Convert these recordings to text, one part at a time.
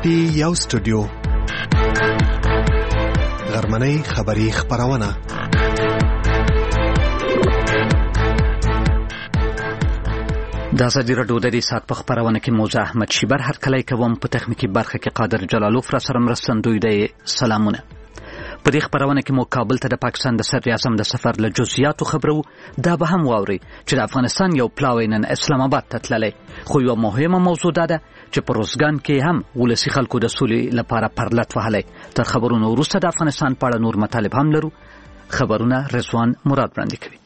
پټي یو سټوډیو غرمنۍ خبری خبرونه د ازادي راډیو د دې ساعت په خبرونه کې موزه احمد شیبر هر کله کوم په تخنیکی برخه کې قادر جلالوف را سره مرستندوی دی. سلامونه. په دې خبرونه کې مو کابل ته د پاکستان د صدر اعظم د سفر له جزئیاتو خبرو. دا به هم واوري چې د افغانستان یو پلاوی نن اسلام آباد ته تللی، خو یو مهمه موضوع ده چې په روزګان کې هم ولسی خلکو د سولې لپاره پرلط وهلی. تر خبرونو وروسته د افغانستان په اړه نور مطالب هم لرو. خبرونه رضوان مراد وړاندې کوي.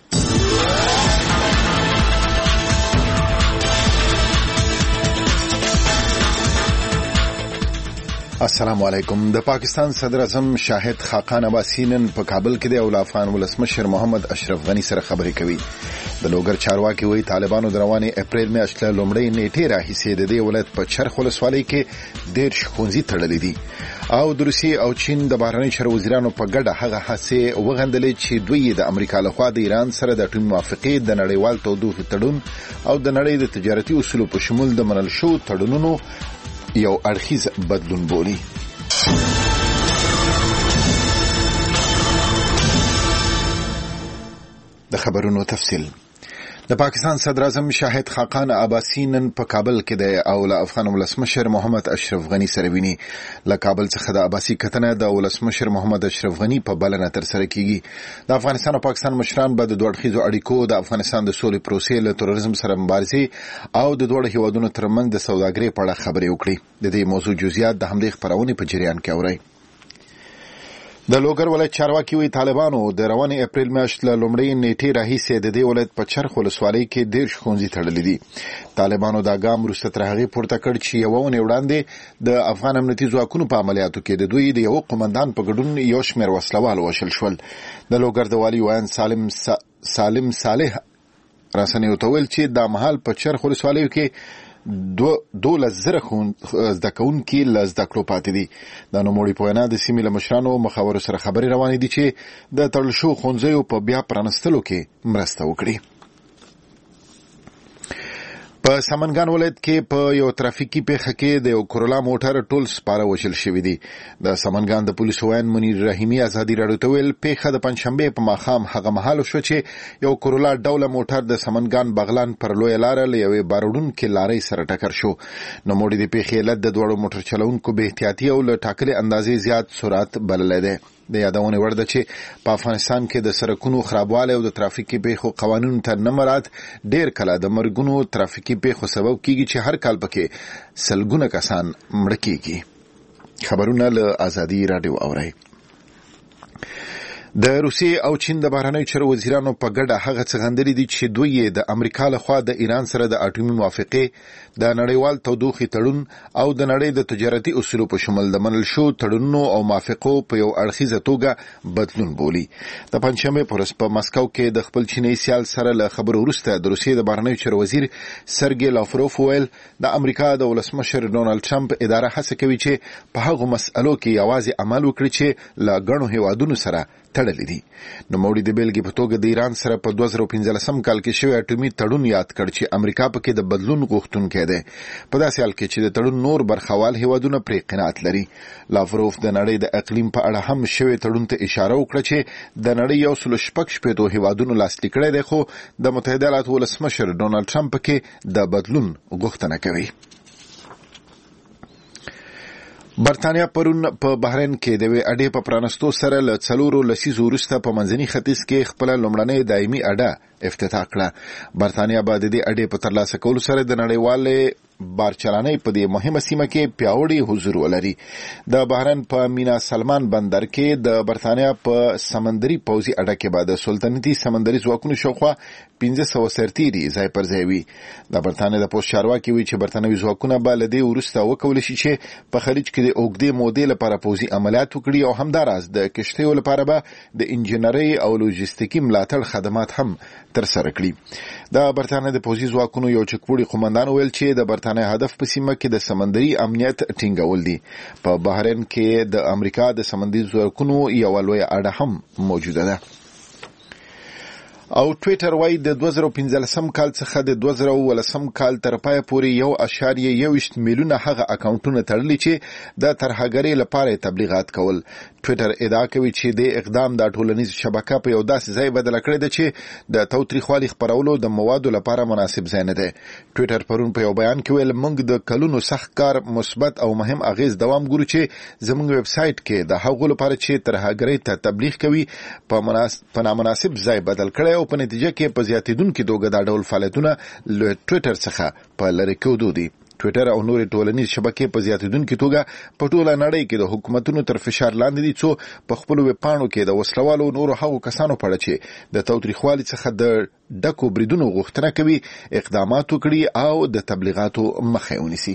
السلام علیکم. د پاکستان صدر اعظم شاهد خاقان عباسی نن په کابل کې د افغان ولسمشر محمد اشرف غنی سره خبرې کوي. د لوګر چارواکي وایي طالبانو د رواني اپریل میاشتې لومړۍ نیټې راهیسې د دې ولایت په چرخ ولسوالۍ کې ډېر ښوونځي تړلي دي او د روسیې او چین د بهرنیو چارو وزیرانو په ګډه هغه هڅې وغندلې چې دوی د امریکا لخوا د ایران سره د اټومي موافقې د نړیوال تودوخې تړون او د نړۍ د تجارتي اصولو په شمول د منل شو تړونونو یو اړخیز بدلون بولي. د خبرونو تفصیل. د پاکستان صدر اعظم شاهد خاقان عباسی نن په کابل کې د افغان ولسمشر محمد اشرف غنی سره ویني. له کابل څخه د عباسی کتنه د ولسمشر محمد اشرف غنی په بلنه تر سره کیږي. د افغانستان او پاکستان مشران به د دوه اړخیزو اړیکو، د افغانستان د سولې پروسې، له تروریزم سره مبارزې او د دوه هیوادونو ترمنځ د سوداګرۍ په اړه خبرې وکړي. د دې موضوع جزئیات د همدې خبرونه په جریان کې اوري. د لوګر ولایت چارواکي وایي طالبانو د رواني اپریل میاشتې لومړۍ نیټې راهیسې د دې ولایت په چرخ ولسوالۍ کې ډېر ښوونځي تړلي دي. طالبانو دا ګام وروسته تر هغې پورته کړ چې یوه اونۍ وړاندې د افغان امنیتي ځواکونو په عملیاتو کې د دوی د یو قومندان په ګډون یو شمېر وسلوال وشل شول. د لوګر د والي ویان سالم صالح رسنیو ته ویل چې دا مهال په چرخ ولسوالیو کې 12,000 زده کوونکي له زده کړو پاتې دي. د نوموړي په وینا د سیمې له مشرانو مخاورو سره خبرې روانې دي چې د تړل شوو ښوونځیو په بیا پرانستلو کې مرسته وکړي. په سمنګان ولایت کې په یو ترافیکي پیښه کې د یو کورولا موټر ټول سپاره وشل شوي دي. د سمنګان د پولیسو ویان منیر رحیمي ازادي راډیو ته ویل پیښه د پنځشنبې په ماښام هغه مهال شو چې یو کورولا ډوله موټر د سمنګان بغلان پر لویه لاره له یوې باروړونکې لارۍ سره ټکر شو. نوموړي د پیښې علت د دواړو موټر چلونکو بې احتیاطي او له ټاکلې اندازې زیات سرعت بللی دی. د یادونې وړ ده چې په افغانستان کې د سړکونو خرابوالی او د ترافیکي پیښو قوانینو ته نه مراعت ډېر کله د مرګونو ترافیکي پیښو سبب کیږي چې هر کال پکې سلګونه کسان مړه کیږي. خبرونه له ازادي راډیو اورئ. د روسیې او چین د بهرنیو چارو وزیرانو په ګډه هغه څه غندلي دي چې دوی د امریکا لخوا د ایران سره د اټومي موافقې د نړیوال تودوخې تړون او د نړۍ د تجارتي اصولو په شمول د منل شو تړونونو او موافقو په یو اړخیزه توګه بدلون بولي. د پنځشنبې په ورځ په مسکو کې د خپل چیني سیال سره له خبرو وروسته د روسیې د بهرنیو چارو وزیر سرګی لاوروف ویل د امریکا د ولسمشر ډونالد ټرمپ اداره هڅه کوي چې په هغو مسألو کې یوازې عمل وکړي چې له ګڼو هیوادونو سره تړلې دي. نوموړي د بیلګې په توګه د ایران سره په 2015 کال کې شوی اټومي تړون یاد کړ چې امریکا پکې د بدلون غوښتونکی دی. په داسې حال کې چې د تړون نور برخوال هیوادونه پرې قناعت لري. لاوروف د نړۍ د اقلیم په اړه هم شوی تړون ته اشاره وکړه چې د نړۍ 166 هیوادونو لاسلیک کړی دی، خو د متحده ایالاتو ولسمشر ډونالد ټرمپ پکې د بدلون غوښتنه کوي. برتانیا پرون په بحرین کې د وې اډې په پرانستو سره له 4 لسیزو وروسته په منځني ختیځ کې خپل لومړنۍ دایمي اډه افتتاح کړه. برتانیا به د دې اډې په ترلاسه کولو سره د نړیوالې بارچلانۍ په دې مهمه سیمه کې پیاوړی حضور ولري. د بحرین په مینا سلمان بندر کې د برتانیا په سمندري پوځي اډه کې به د سلطنتي سمندري ځواکونو شاوخوا 1500 سرتیري ځای پر ځای وي. د برتانیا د پوځ چارواکي وایي چې برتانوي ځواکونه به له دې وروسته وکولی شي چې په خلیج کې د اوږدې مودې لپاره پوځي عملیات وکړي او همداراز د کشتیو لپاره به د انجنیرۍ او لوجستیکي ملاتړ خدمات هم ترسره کړي. د برتانیا د پوځي ځواکونو یو چکوړي قومندان ویل چې د برتانیا هدف په سیمه کې د سمندري امنیت ټینګول دي. په بحرین کې د امریکا د سمندري ځواکونو یو لویه اډه هم موجوده ده. او ټویټر وايي د 2015 کال څخه د 2019 کال تر پای پورې 1.1 میلیونه هغه اکاونټونه تړلي چې د ترهګرۍ لپاره تبلیغات کول. ټویټر ادعا کوي چې د اقدام د ټولنیز شبکه په یو داسې ځای بدل کړی دی چې د تاوتریخوالي خپرولو د موادو لپاره مناسب ځای نه دی. ټویټر پرون په یو بیان کې ویل موږ د کلونو سخت کار مثبت او مهم اغیز دوام ګورو چې زموږ ویب سټ کې د هغو لپاره چې ترهګرۍ ته تبلیغ کوي په نامناسب ځای بدل کړی او په نتیجه کې په زیاتیدونکو توګه دا ډول فعالیتونه له ټویټر څخه په لری کېدو دي. ټویټر او نورې ټولنیز شبکې په زیاتیدونکو توګه په ټوله نړۍ کې د حکومتونو تر فشار لاندې دي څو په خپل ویب پاڼو کې د وسلوالو نورو هغو کسانو په اړه چې د تاوتریخوالي څخه د ډکو بریدونو غوښتنه کوي اقدامات وکړي او د تبلیغاتو مخه ونیسي.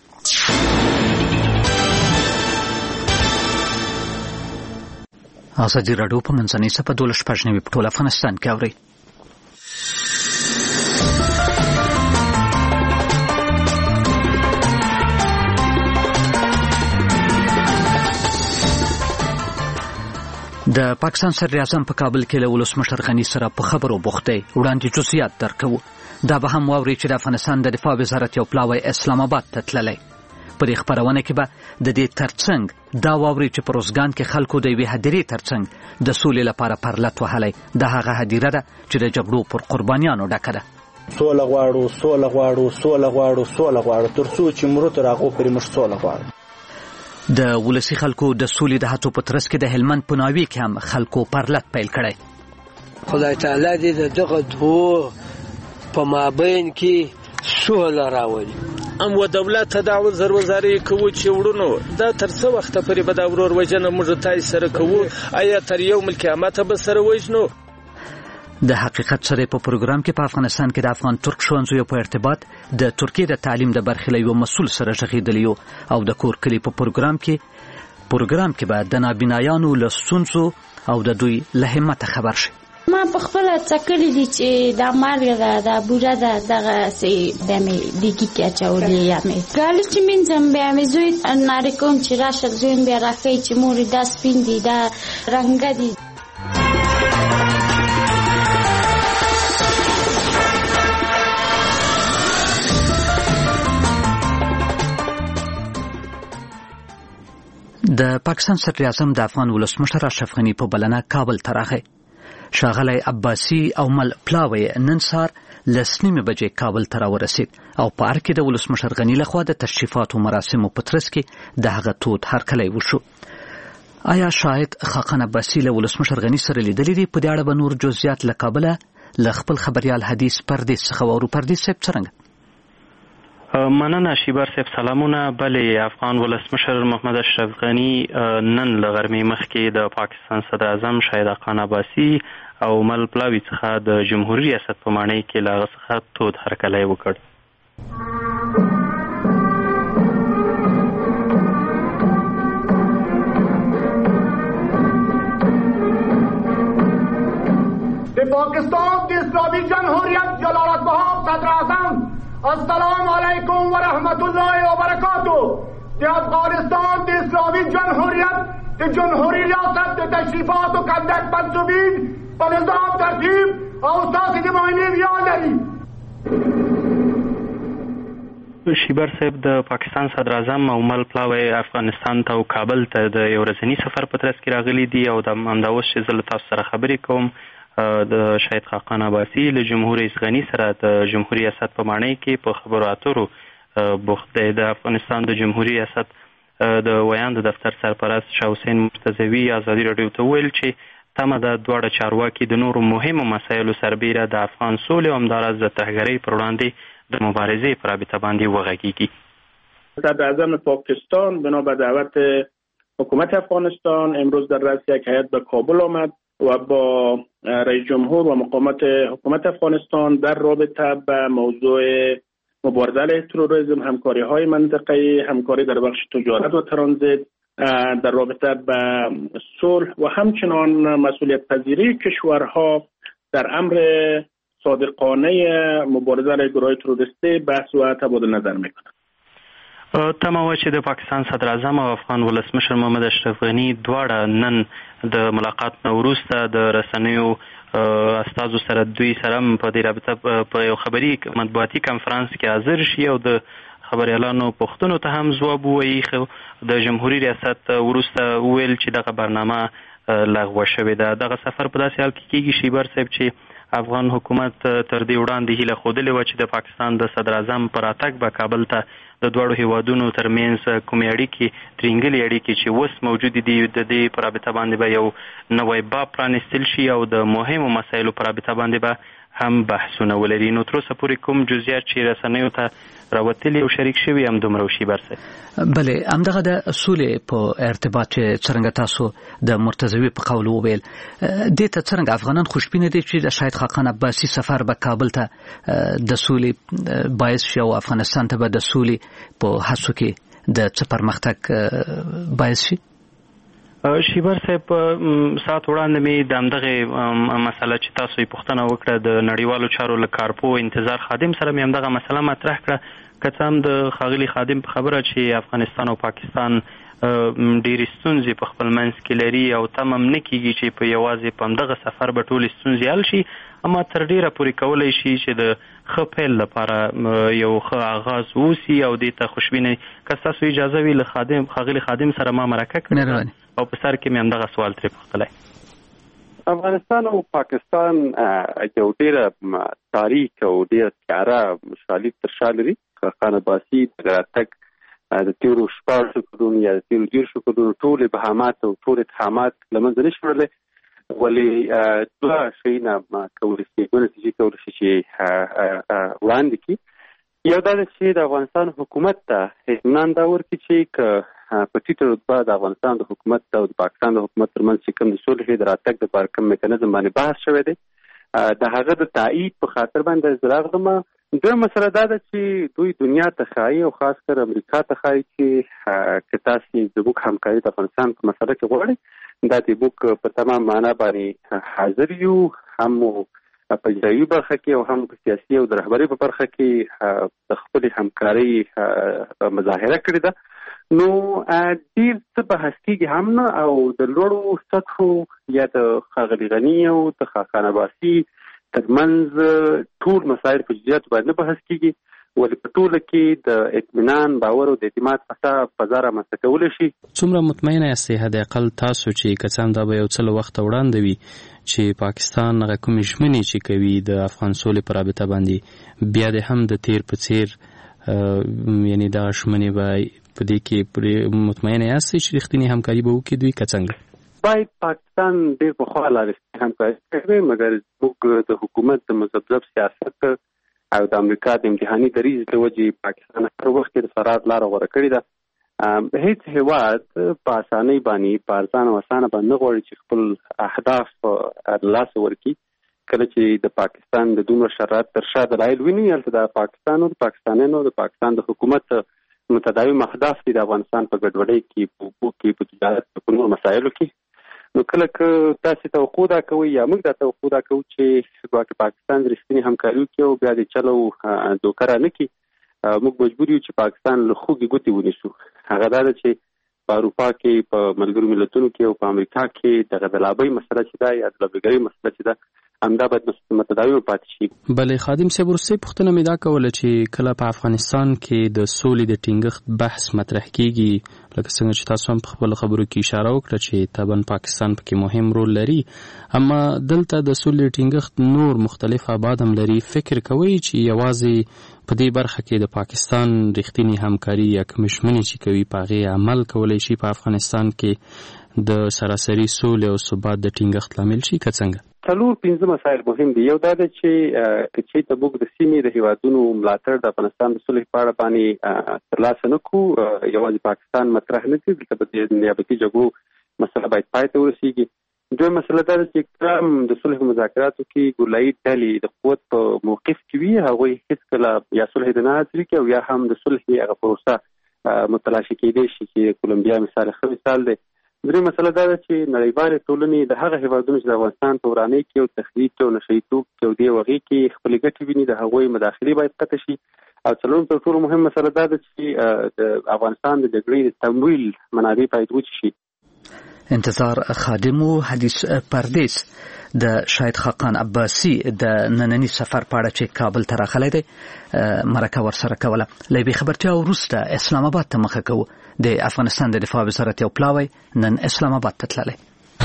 ازادي راډیو په منځنۍ صفحه 12 په ټول افغانستان کې اوري. د پاکستان صدر اعظم په کابل کې له ولسمشر غني سره په خبرو بوخت دی. وړاندې جزئیات درکوو. دا به هم واوري چې د افغانستان د دفاع وزارت یو پلاوی اسلام آباد ته تللی. په دې خبرونه کې به د دې ترڅنګ دا واوري چې په روزګان کې خلکو د یوې هدیرې ترڅنګ د سولې لپاره پرلت وهلی. د هغه هدیره ده چې د جګړو پر قربانیانو ډکه ده. سوله غواړو تر څو چې مرو تر هغو پورې موږ سوله غواړو. د ولسي خلکو د سولې د هڅو په ترڅ کې د هلمند په ناوې کې هم خلکو پرلت پیل کړی. خدای تعالی دې دغه دوه په مابین کې سوله راولي. و دولت ته دا وزاري کوو چې وړونو دا تر څو وخت پورې به دا ورور وجنه موږ تای سره کوو. آیا تر یوم القیامت به سره وژنو؟ د حقیقت سره په پروګرام کې په افغانستان کې د افغان ترک ښوونځیو په ارتباط د ترکیې د تعلیم د برخې له یو مسؤل سره غږېدلی او د کور کلي په پروګرام کې به د نابینایانو له ستونزو او د دوی له همته خبر شي. ما په خپل څکلې دي چې دا مالګه ده دا بوره ده دغه سي د مې دیګي کې اچولې یا مې ګالې چې منځم بیا مې زوی ناری کوم چې راشه زوی بیا راخی چې مور دا سپین دي دا رنګ دي. د پاکستان صدر اعظم د افغان ولسمشر اشرف غني په بلنه کابل ته راغی. ښاغلی عباسي او مل پلاوی نن سهار 10:30 بجې کابل ته راورسید او په ار کې د ولسمشر غني لخوا د تشریفاتو مراسمو په ترڅ کې د هغه تود هرکلی وشو. آیا شاهد خاقان عباسي له ولسمشر غني سره لیدلی دی؟ په دې اړه به نور جزئیات له کابله له خپل خبریال حدیث پردیس څخه واورو. پردیس صاحب څرنګه؟ مننه شیبر صاحب، سلامونه. بلې افغان ولسمشر محمد اشرف غني نن له غرمې مخکې د پاکستان صدر اعظم شاهد خاقان عباسي او مل پلاوی څخه د جمهوریت ریاست په معنی کې له هغه څخه تود هرکلی وکړ. د پاکستان د اسلامی جمهوریت جلالت بها صدر اعظم السلام علیکم و رحمت الله و برکاته. د افغانستان د اسلامی جمهوریت د جمهوری ریاست د تشریفات و کندک منصوبین په نظام ترتیب او اساس د معاینې ویان لري. شیبر صاحب، د پاکستان صدر اعظم او مل پلاوی افغانستان ته او کابل ته د یو ورځني سفر په ترڅ کې راغلي دي او د همدا اوس چې زه له تاسو سره خبرې کوم د شاهد خاقان عباسي له جمهور رئیس غني سره د جمهوریت ریاست په معنی کې په خبرو اترو بوخت دی. د افغانستان د جمهوریت ریاست د ویاند دفتر سرپرست شاه حسین مرتضوي ازادي راډیو ته ویل چې تمه د دواړه چارواکي د نورو مهمو مسایلو سربیره د افغان سولې او همداراز د ترهګرۍ پر وړاندې د مبارزې پر رابطه باندې وغږیږي. صدر اعظم پاکستان بنا به دعوت حکومت افغانستان امروز در رأس یک هیئت به کابل آمد و با رئیس جمهور و مقامات حکومت افغانستان در رابطه به موضوع مبارزه علیه تروریسم، همکاری های منطقه‌ای، همکاری در بخش تجارت و ترانزیت، در رابطه به صلح و همچنان مسئولیت پذیری کشورها در امر صادقانه مبارزه علیه گروه‌های تروریستی بحث و تبادل نظر میکنند. تمه وه چې د پاکستان صدر اعظم او افغان ولسمشر محمد اشرف غني دواړه نن د ملاقات نه وروسته د رسنیو استازو سره دوی سره په دې رابطه په یو خبري مطبوعاتي کانفرنس کې حاضر شي او د خبريالانو پوښتنو ته هم ځواب ووایي. د جمهوریت ریاست وروسته ویل چې دغه برنامه لغوه شوې ده. دغه سفر په داسې حال کې کېږي شیبر صاحب چې افغان حکومت تر دې وړاندې هیله ښودلې وه چې د پاکستان د صدر اعظم په راتګ به کابل ته د دواړو هیوادونو ترمنځ کومې اړیکې ترینګلې اړیکې چې اوس موجودې دي د دې په رابطه باندې به یو نوی باب پرانیستل شي او د مهمو مسایلو په رابطه باندې به هم بحثونه ولري. نو تر اوسه پورې کوم جزئیات چې رسنیو ته راوتلي او شریک شوي هم دومره وشي برسه. بله همدغه د سولې په ارتباط چې څرنګه تاسو د مرتضوي په قول وویل دې ته څرنګه افغانان خوشبینه دي چې د شاهد خاقان عباسي سفر به کابل ته د سولې باعث شي او افغانستان ته به د سولې په هڅو کې د څه پرمختګ باعث شي؟ شیبر صاحب ساعت وړاندې مې د همدغه مسله چې تاسو یې پوښتنه وکړه د نړیوالو چارو له کارپو انتظار خادم سره مې همدغه مسله مطرح کړه. که څه هم د ښاغلي خادم په خبره چې افغانستان او پاکستان ډېرې ستونزې په خپل منځ کې لري او تم هم نه کېږي چې په یوازې په همدغه سفر به ټولې ستونزې حل شي، اما تر ډېره پورې کولی شي چې د ښه پیل لپاره یو ښه آغاز ووسي او دې ته خوشبینه. که ستاسو اجازه وي له ښاغلي خادم سره ما مرکه کړې او په سر کې مې همدغه سوال ترې پوښتلی. افغانستان او پاکستان یو ډېره تاریخ او ډېره تیاره شالید تر شا لري. خاقان عباسي د راتګ د تېرو 14 کلونو یا د تېرو 13 کلونو ټولې بهامات او ټول اتهامات له منځه نه شي وړلی، ولې دوه شیونه کولی شي دوه نتیجې کولی شي چې وړاندې کړي. یو دا ده چې د افغانستان حکومت ته اطمینان دا ورکړي چې که په ټیټه رتبه د افغانستان د حکومت او د پاکستان د حکومت ترمنځ چې کوم د سولې د راتګ دپاره کوم میکانیزم باندې بحث شوی دی د هغه د تایید په خاطر باندې زه راغلم. دویمه مسله دا ده چې دوی دنیا ته ښایي او خاص کر امریکا ته ښایي چې که تاسې زموږ همکاري د افغانستان په مسله کې غواړئ دا د موږ په تمام معنا باندې حاضر یو، هم په اجرایي برخه کې او هم په سیاسي او د رهبرۍ په برخه کې د خپلې همکارۍ مظاهره کړې ده. نو ډېر څه بحث کېږي هم نه او د لوړو سطحو یا د ښاغلي غني او د خاقان عباسي ترمنځ ټول مسایل په جدیاتو باندې نه بحث کېږي، ولې په ټوله کې د اطمینان باور او د اعتماد فضا رامنځته کولی شي. څومره مطمئنه یاستئ حد اقل تاسو چې که څه هم دا به یو څه له وخته وړاندې وي چې پاکستان هغه کومې ژمنې چې کوي د افغان سولې په رابطه باندې بیا د هم د تیر په څیر یعنی دا ژمنې به په دې کې مطمئنه یاستئ چې رښتینې همکاري به وکړي دوی که څنګه؟ باید پاکستان ډېر پخوا لا رښتینې همکاري کړې، مګر موږ د حکومت د مذبذب سیاست او د امریکا د امتحاني دریځ له وجې پاکستان هر وخت کې د فرار لاره غوره کړې ده. هیڅ هېواد په اسانۍ باندې په ارزانه او اسانه باندې نه غواړي چې خپل اهداف له لاسه ورکړي. کله چې د پاکستان د دومره شرایط تر شا دلایل ویني، هلته د پاکستان او د پاکستانیانو د پاکستان د حکومت متداوم اهداف دي د افغانستان په ګډوډۍ کې، په اوبو کې، په تجارت، په نورو مسایلو کې. نو کله که تاسې توقع دا کوئ یا موږ دا توقع دا کوو چې ګواکې پاکستان رښتینې همکاري وکړي او بیا د چلو دوکه را نه کړي، موږ مجبور یو چې پاکستان له خوږې ګوتې ونیسو. هغه دا ده چې په اروپا کې، په ملګرو ملتونو کې او په امریکا کې دغه د لابۍ مسله چې ده یا د لابیګرۍ مسله چې ده همدا باید متداوم پاتې شي. بلې خادم صاحب وروستۍ پوښتنه مې دا کوله چې کله په افغانستان کې د سولې د ټینګښت بحث مطرح کېږي، لکه څنګه چې تاسو هم په خپلو خبرو کې اشاره وکړه چې طبعا پاکستان پکې مهم رول لري، اما دلته د سولې د ټینګښت نور مختلف ابعاد هم لري. فکر کوئ چې یوازې په دې برخه کې د پاکستان رښتینې همکاري یا کومې ژمنې چې کوي په هغې عمل کولی شي په افغانستان کې د سراسري سولې او ثبات د ټینګښت لامل شي که څنګه؟ 4-5 مسایل مهم دي. یو دا ده چې که چېرته موږ د سیمې د هیوادونو ملاتړ د افغانستان د صلح په اړه باندې ترلاسه نه کړو، یوازې پاکستان مطرح نه کړي، دلته به د نیابتي جګړو مسله باید پای ته ورسېږي. دویم مسله دا ده چې کله د صلح په مذاکراتو کې ګولایي ډلې د قوت په موقف کې وي، هغوی هېڅکله یا صلح د نه حاصلي کوي او یا هم د صلح هغه پروسه متلاشي کېدی شي چې کولمبیا مثال ښه مثال دی. درې مسله دا ده چې نړیوالې ټولنې د هغه هیوادونو چې د افغانستان په ورانۍ کې او تخریب کې او نشهیتوب کې او دې وغې کې خپلې ګټې ویني، د هغوی مداخلې باید قطع شي. او څلورم تر ټولو مهم مسله دا ده چې د افغانستان د جګړې د تمویل منابع باید وچ شي. انتظار خادمو حدیث پردیس د شاهد خاقان عباسی د نننی سفر په اړه چې کابل ته راغلی دی مرکه ورسره کوله. له دې خبرتیا وروسته اسلام آباد ته مخه کوو. د افغانستان د دفاع وزارت یو پلاوی نن اسلام آباد ته تللی.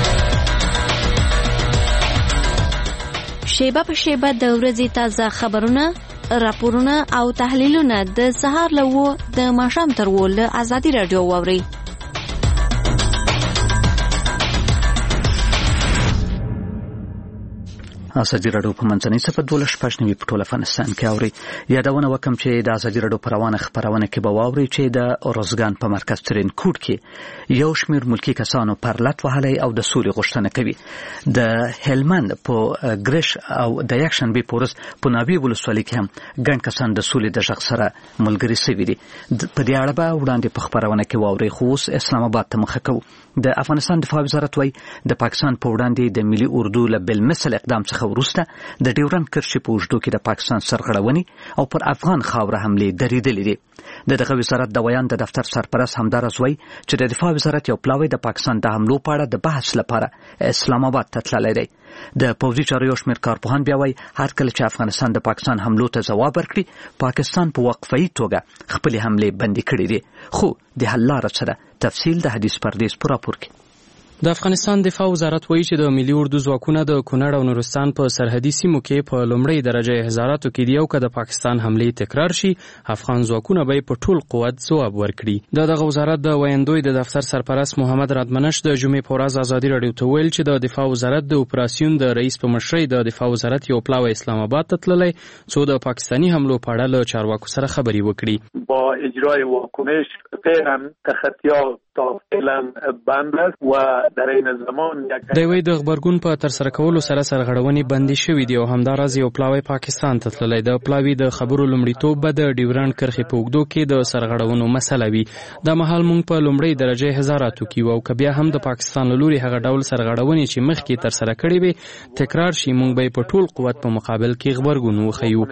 شیبه په شیبه د ورځې تازه خبرونه، راپورونه او تحلیلونه د سهار له د ماښام تر له ازادي راډیو واورئ. ازادي راډیو په منځنۍ صفحه 12 په ټول افغانستان کې اوري. یادونه وکم چې د ازادي راډیو پروانه خبرونه کې به واوري چې د اورزګان په مرکز ترین کوټ کې یو شمیر ملکی کسانو پر لټ وهلي او د سولې غوښتنه کوي. د هلمند په ګرش او د یکشنبه پورس په ناوی ولسوالۍ کې هم ګڼ کسان د سولې د ژغ سره ملګري شوي دي. په دې اړه به وړاندې په خبرونه کې واوري. خو اسلام آباد ته مخه کوو. د افغانستان دفاع وزارت وايي د پاکستان په وړاندې د ملي اردو له بالمثل اقدام څخه وروسته د ډیورنډ کرښې په اوږدو کې د پاکستان سرغړونې او پر افغان خاوره حملې درېدلې دي. دغه وزارت د ویان د دفتر سرپرست همدارز وايي چې د دفاع وزارت یو پلاوی د پاکستان د حملو په اړه د بحث لپاره اسلام آباد ته تللی دی. د پوځي چارو یو شمېر کارپوهان بیا وايي هر کله چې افغانستان د پاکستان حملو ته ځواب ورکړي، پاکستان په وقفه‌ای توګه خپلې حملې بندي کړې دي. خو د حل لاره څه ده؟ تفصیل د حدیث پردیس په راپور کې. د افغانستان دفاع وزارت وایي چې د ملي اردو ځواکونه د کونړ او نورستان په سرحدي سیمو کې په لومړۍ درجه احزاراتو کې دي او که د پاکستان حملې تکرار شي، افغان ځواکونه به په ټول قوت ځواب ورکړي. دغه وزارت د ویندوی د دفتر سرپرست محمد رادمنش د جمعې په ورځ ازادي راډیو ته ویل چې د دفاع وزارت د اپراسیون د رئیس په مشرۍ د دفاع وزارت یو پلاوی اسلام آباد ته تللی څو د پاکستانی حملو په اړه له چارواکو سره خبرې وکړي. با اجرای واکنش فعلا تخطیات تا فعلا بند است و در این زمان دوی د خبرګون په تر سره کولو سره سرغړونې بندي شوې دي او همداراز یو پلاوی پاکستان ته تللی. د پلاوی د خبرو لومړیتوب به د ډیورنډ کرښې په اوږدو کې د سرغړونو مسله وي. دا مهال موږ په لومړۍ درجه احزاراتو کې وو او که بیا هم د پاکستان له لوري هغه ډول سرغړونې چې مخکې تر سره کړې وي تکرار شي، موږ به په ټول قوت په مقابل کې خبرګون وښیو.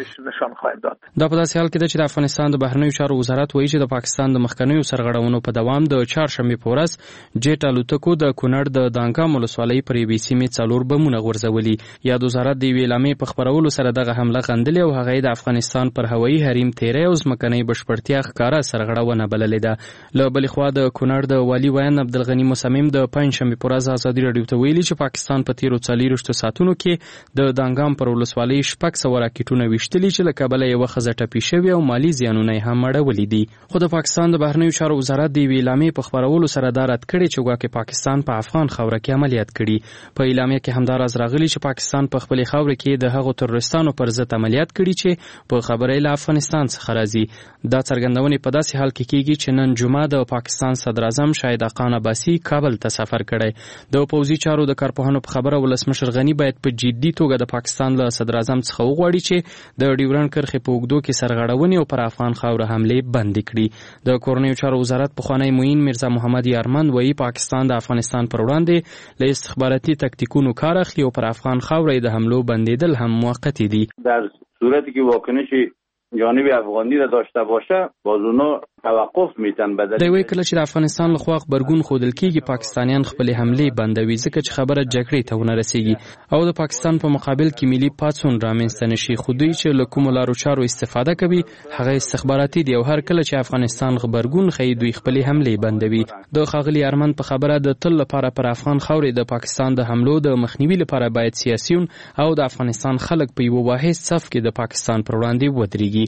دا په داسې حال کې ده چې د افغانستان د بهرنیو چارو وزارت وایي چې د پاکستان د مخکنیو سرغړونو په دوام د چهارشنبې په ورځ جیټ الوتکو د کونړ د دانګام ولسوالۍ پر یوې سیمې 4 بمونه غورځولي. یاد وزارت د یوې اعلامیې په خپرولو سره دغه حمله غندلې او هغه د افغانستان پر هوایي حریم تیری او ځمکنۍ بشپړتیا ښکاره سرغړونه بللې ده. له بلې خوا د کونړ د والي ویان عبدالغني مصمم د پنجشنبې په ورځ ازادي راډیو ته ویلي چې پاکستان په تیرو 40 ساعتونو کې د دانګام پر ولسوالۍ 600 راکټونه ویشتلي چې له کبله یوه ښځه ټپي شوې او مالي زیانونه یې هم اړولي دي. خو د پاکستان د بهرنیو چارو وزارت د یوې اعلامیې په خپرولو سره دا رد کړی چې ګواکې پاکستان په افغان خاوره کې عملیات کړي. په اعلامیه کې همداراز راغلي چې پاکستان په خپلې خاوره کې د هغو تروریستانو پر ضد عملیات کړي چې په خبره له افغانستان څخه راځي. دا څرګندونې په داسې حال کې کیږي چې نن جمعه د پاکستان صدر اعظم شاهد خاقان عباسی کابل ته سفر کړی. د پوځي چارو د کارپوهانو په خبره ولسمشر غنی باید په جدي توګه د پاکستان له صدر اعظم څخه وغواړي چې د ډیورنډ کرښې په اوږدو کې سرغړونې او پر افغان خاوره حملې بندي کړي. د کورنیو چارو وزارت پخوانی معین میرزا محمد یارمند وایي پاکستان د افغانستان پر وړاندې له استخباراتي تکتیکونو کار اخلي او پر افغان خاوره د حملو بندیدل هم موقتی دي. در صورتی که واکنش جانب افغانی را داشته باشه باز اونا توقف میتن بدل. دوی کله چې د افغانستان له خوا خبرګون ښودل کیږي پاکستانیان خپل حملې بندوي ځکه چې خبره جګړې ته ونه رسیږي او د پاکستان په مقابل کې ملي پاڅون رامنځته نشي. خو دوی چې له کومو لارو چارو استفاده کوي هغه استخباراتي دي او هر کله چې افغانستان خبرګون ښیي دوی خپل حملې بندوي. د ښاغلي ارمن په خبره د تل لپاره پر افغان خاورې د پاکستان د حملو د مخنیوي لپاره باید سیاسيون او د افغانستان خلک په یو واحد صف کې د پاکستان پر وړاندې ودرېږي.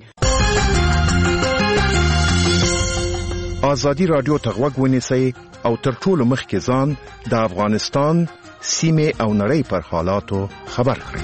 ازادي راډیو ته غوږ ونیسئ او تر ټولو مخکې ځان د افغانستان سیمې او نړۍ پر حالاتو خبر کړئ.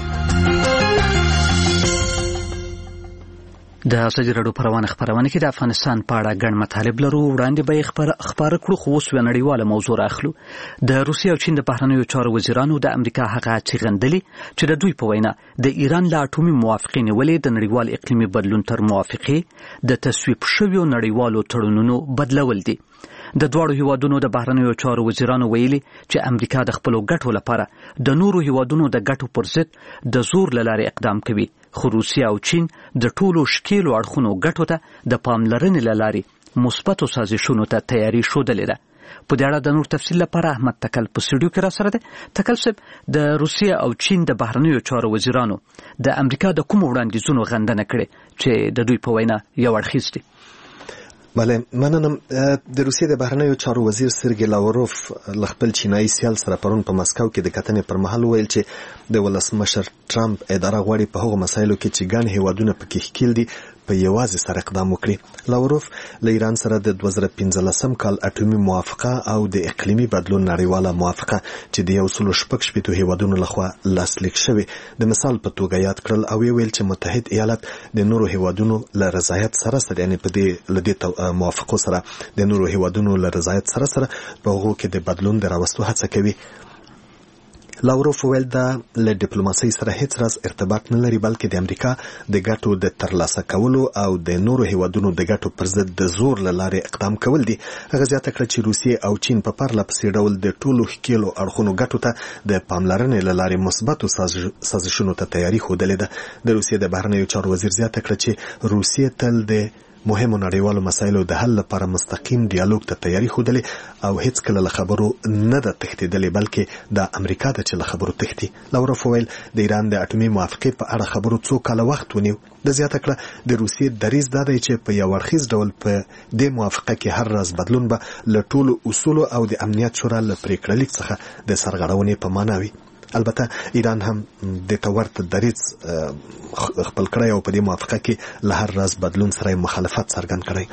د ازادي راډیو پروانه خبرونه کې د افغانستان په اړه ګڼ مطالب لرو. وړاندې به خبر کړو خو اوس نړیواله موضوع راخلو. د روسیې او چین د بهرنیو چارو وزیرانو د امریکا هغه څرګندلي چې د دوی په وینا د ایران له اټومي موافقې نیولې د نړیوال اقلیمي بدلون تر موافقې د تصویب شویو نړیوالو تړونونو بدلول دي. د دواړو هیوادونو د بهرنیو چارو وزیرانو ویلي چې امریکا د خپلو ګټو لپاره د نورو هیوادونو د ګټو پر ضد د زور له لارې اقدام کوي. خو روسیه او چین د ټولو ښکیلو اړخونو ګټو ته د پاملرنې له لارې مثبتو سازشونو ته تیاری ښودلې ده. په دې اړه د نور تفصیل لپاره احمد تکل په سټوډیو کې را سره دی. تکل صاحب، د روسیې او چین د بهرنیو چارو وزیرانو د امریکا د کوم وړاندیزونو غندنه کړې چې د دوی په وینا یو اړخیز دي؟ بله، مننم. د روسیې د بهرنیو چارو وزیر سرګی لاوروف له خپل چینایي سیال سره پرون په مسکو کې د کتنې پر مهال ویل چې د ولسمشر ټرمپ اداره غواړي په هغو مسایلو کې چې ګڼ هیوادونه پکې ښکیل دي په یوازې سره اقدام وکړي. لاوروف له ایران سره د 2015 کال اټومي موافقه او د اقلیمي بدلون نړیواله موافقه چې د 116 هیوادونو لخوا لاسلیک شوی د مثال په توګه یاد کړل او ویل چې متحد ایالات د نورو هیوادونو له رضایت سره یعنی په دې موافقو سره د نورو هیوادونو له رضایت سره په هغو کې د بدلون د راوستو هڅه کوي. لاوروف ویل دا له ډیپلوماسۍ سره هیڅ راز ارتباط نه لري، بلکې د امریکا د ګټو د ترلاسه کولو او د نورو هیوادونو د ګټو پر ضد د زور له لارې اقدام کول دي. هغه زیاته کړه چې روسیې او چین په پرله پسې ډول د ټولو ښکیلو اړخونو ګټو ته د پاملرنې له لارې مثبتو سازشونو ته تیاري ښودلې ده. د روسیې د بهرنیو چارو وزیر زیاته کړه چې روسیې تل د مهمو نړیوالو مسایلو د حل لپاره مستقیم ډیالوګ ته تیاری ښودلې او هیڅ کله له خبرو نه ده تښتېدلې، بلکې د امریکا ده چې له خبرو تښتي. لاوروف ویل د ایران د اټومي موافقې په اړه خبرو څو کاله وخت ونیو. د زیاته کړه د روسیې دریځ دا دی چې په یو اړخیز ډول په دې موافقه کې هر راز بدلون به له ټولو اصولو او د امنیت شورا له پریکړه لیک څخه د سرغړونې په معنا وي. البته ایران هم د تورت دریځ خپل کړی او په دې موافقه کې له هر راز بدلون سره مخالفت څرګند کړی.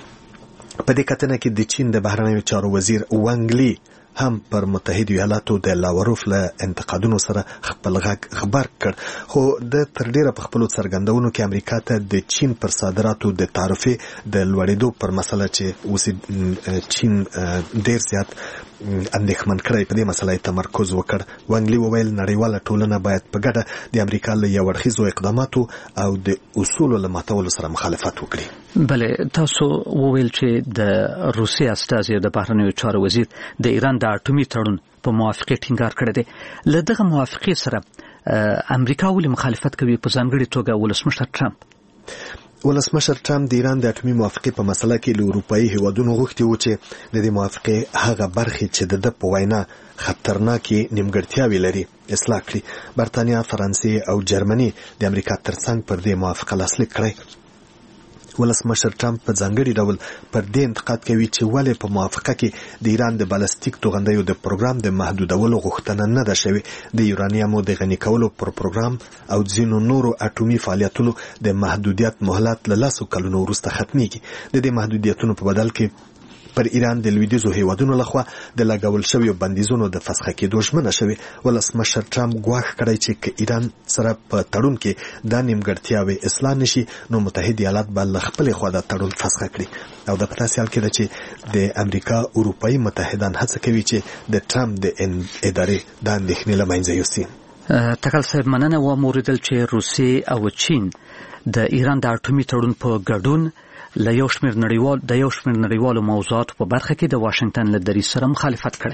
په دې کتنه کې د چین د بهرنیو چارو وزیر وانګ لی هم پر متحده ایالاتو د لاوروف له انتقادونو سره خپل غږ خبر کړ، خو د تر ډیره په خپلو څرګندونو کې امریکا ته د چین پر صادراتو د تعرفې د لوړېدو پر مسله چې اوس چین ډیر زیات اندېښمن کړی په دې مسله تمرکز وکړ. وانګ لی وویل نړیواله ټولنه باید په ګډه د امریکا له یو اړخیزو اقداماتو او د اصولو له ماتولو سره مخالفت وکړي. بله، تاسو وویل چې د روسیې استازي د بهرنیو چارو وزیر د ایران د اټومي تړون په موافقې ټینګار کړی دی. له دغه موافقې سره امریکا ولې مخالفت کوي، په ځانګړې توګه ولسمشر ټرمپ؟ ولسمشر ټرمپ د ایران د اټومي موافقې په مسله کې له اروپایي هیوادونو غوښتي و چې د دې موافقې هغه برخې چې د په وینا خطرناکې نیمګړتیاوې لري اصلاح کړي. برتانیا، فرانسې او جرمني د امریکا ترڅنګ پر دې موافقه لاسلیک کړی. ولسمشر ټرمپ په ځانګړي ډول پر دې انتقاد کوي چې ولې په موافقه کې د ایران د بالستیک توغندیو د پروګرام د محدودولو غوښتنه نه ده شوې، د یورانیمو د غني کولو پر پروګرام او ځینو نورو اټومي فعالیتونو د محدودیت مهلت له 10 کلونو وروسته ختميږي. د دې محدودیتونو په بدل کې پر ایران د لویدیځو هیوادونو لخوا د لګول شویو بندیزونو د فسخه کېدو ژمنه شوې. ولسمشر ټرمپ ګواښ کړی چې که ایران سره په تړون کې دا نیمګړتیاوې اصلاح نشي نو متحد ایالات به له خپلې خوا دا تړون فسخه کړي. او د په داسې حال کې ده چې د امریکا اروپایي متحدان هڅه کوي چې د ټرمپ د ادارې د اندېښنې له منځه یوسي. تکل صاحب، مننه. و موریدل چې روسیې او چین د ایران د اټومي تړون په ګډون له یو شمېر نړیوالو موضوعاتو په برخه کې د واشنگټن له دریځ سره مخالفت کړی.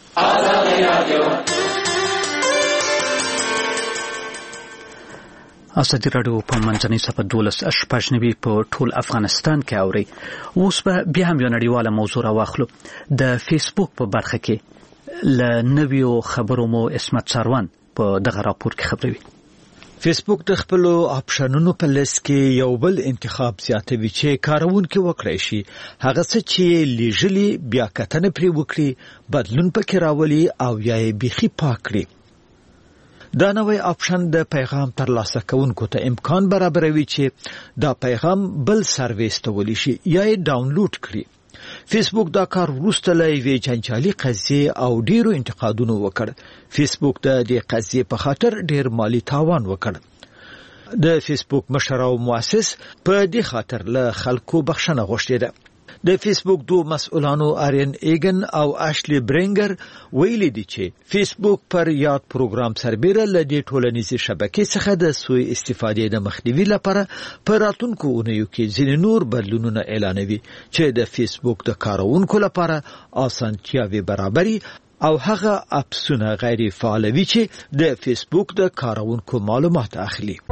ازادي راډیو په منځنۍ صفحه 12 په ټول افغانستان کې اوري. اوس به بیا هم یو نړیواله موضوع راواخلو. د فیسبوک په برخه کې له نویو خبرو مو اسمت ساروان په دغه راپور کې خبروي. فیسبوک د خپل اپشنونو په لیست کې یو بل انتخاب زیاتوي چې کارونکو وکړي شي هغه څه چې لیږلي بیا کتنه پرې وکړي، بدلون پکې راولي او یا یې بيخي پاک کړي. دا نوې اپشن د پیغام ترلاسه کوونکو ته امکان برابروي چې دا پیغام بل سرویس ته ولي شي یا یې ډاونلوډ کړي. فیسبوک دا کار وروسته له یوې جنجالي قضیې او ډیرو انتقادونو وکړ. فیسبوک د دې قضیې په خاطر ډیر مالی تاوان وکړ. د فیسبوک مشر او مؤسس په دې خاطر له خلکو بخښنه غوښتې ده. د فیسبوک دوه مسؤلانو آرین ایګن او اشلی برینګر ویلي دي چې فیسبوک پر یاد پروګرام سربېره له دې ټولنیزې شبکې څخه د سوء استفادې د مخنیوي لپاره په راتلونکو اونیو کې ځینې نور بدلونونه اعلانوي چې د فیسبوک د کارونکو لپاره اسانتیاوې برابري او هغه اپسونه غیر فعالوي چې د فیسبوک د کارونکو معلومات اخلي.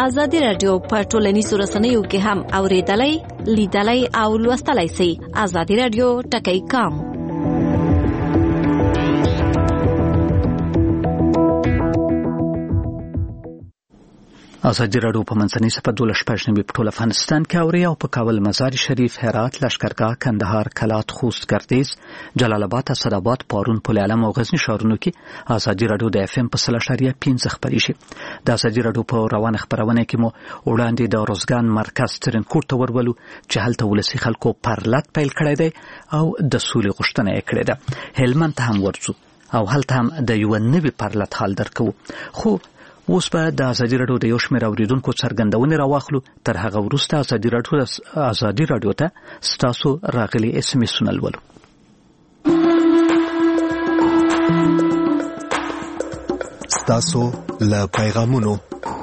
ازادي رادیو په ټولنیزو رسنیو کې هم اوریدلای، لیدلای او لوستلای شئ. ازادي رادیو ټکی کام. ازادي رادیو په منځنۍ صفه 12 په ټول افغانستان کې اوري او په کابل، مزار شریف، هرات، لشکرګاه، کندهار، کلات، خوست، ګردیز، جلال آباد، اسداباد، پارون، پل علم او غزنی ښارونو کې ازادي رادیو د FM په 3.5 خپرې شي. د ازادي رادیو په روانه خبرونه کې مو وړاندې د روزګان مرکز ترنکوټ ته ورولو چې هلته ولسی خلکو پرلط پیل کړی دی او د سولې غوښتنه یې کړې ده. هلمند ته هم ورځو او هلته هم د یو نوي پرلط حال درکو. خو اوس به د ازادي رادیو د یو شمېر اوریدونکو څرګندونې راواخلو. تر هغه وروسته ازادي رادیو ته ستاسو راغلي SMS لولو. ستاسو له پیغامونو.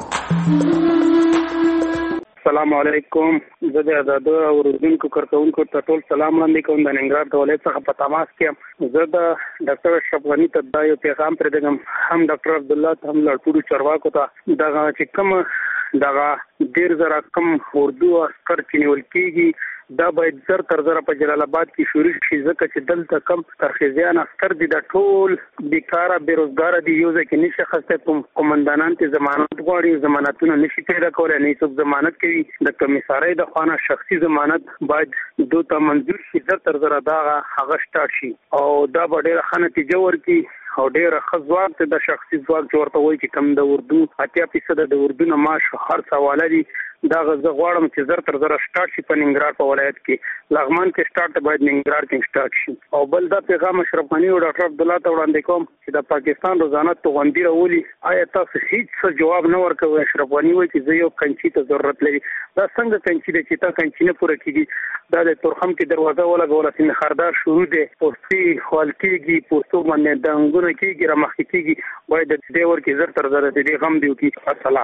السلام علیکم. زه د آزادو اوریدونکو کارکونکو ته ټول سلام وړاندې کوم. د ننګرهار د ولایت څخه په تماس کې یم. زه د ډاکټر اشرف غني ته دا یو پیغام پرېږدم، هم ډاکټر عبدالله ته، هم ټولو چارواکو ته، دغه چې کوم دغه 1,000 کم اردو عسکر چې نیول کېږي دا باید زر تر زر په جلال آباد کې شروع شي، ځکه چې دلته کم ترخیزیان عسکر دي، دا ټول بیکاره بیروزګاره دي، یو ځای کې نشي خسته. قومندانان ته ضمانت غواړي، ضمانتونه نشي پیدا کولای، نه څوک ضمانت کوي. د کمیسارۍ د خوانه شخصي ضمانت باید دوی ته منظور شي، زر تر زر دا هغه سٹارټ شي او دا به ډېره ښه نتیجه ورکړي او ډېر ښه ځواک ته د شخصي ځواک چې ورته وایي چې کم د اردو 80% د اردو نه معاش هر سواله دي. دا زه غواړم چې زر تر زر سٹارټ شي په ننګرهار په ولایت کې. لغمان کې سٹارټ باید ننګرهار کې سٹارټ شي. او بل دا پیغام اشرف غني او ډاکټر عبدالله ته وړاندې کوم چې د پاکستان روزانه توغندي راولي. آیا تاسو هیڅ جواب نه ورکوئ؟ اشرف غني وایي چې زه یو کنچي ته ضرورت لري. دا څنګه کنچي ده چې تا کنچي نه پوره کیږي؟ دا د تورخم کې دروازه ولګوله چې خردار شروع دی، پوستي خپل کېږي، پوستو باندې دنګونه کېږي، رامخکې کېږي. باید د دې ورکې زر تر زر دې غم دی وکړي. السلام.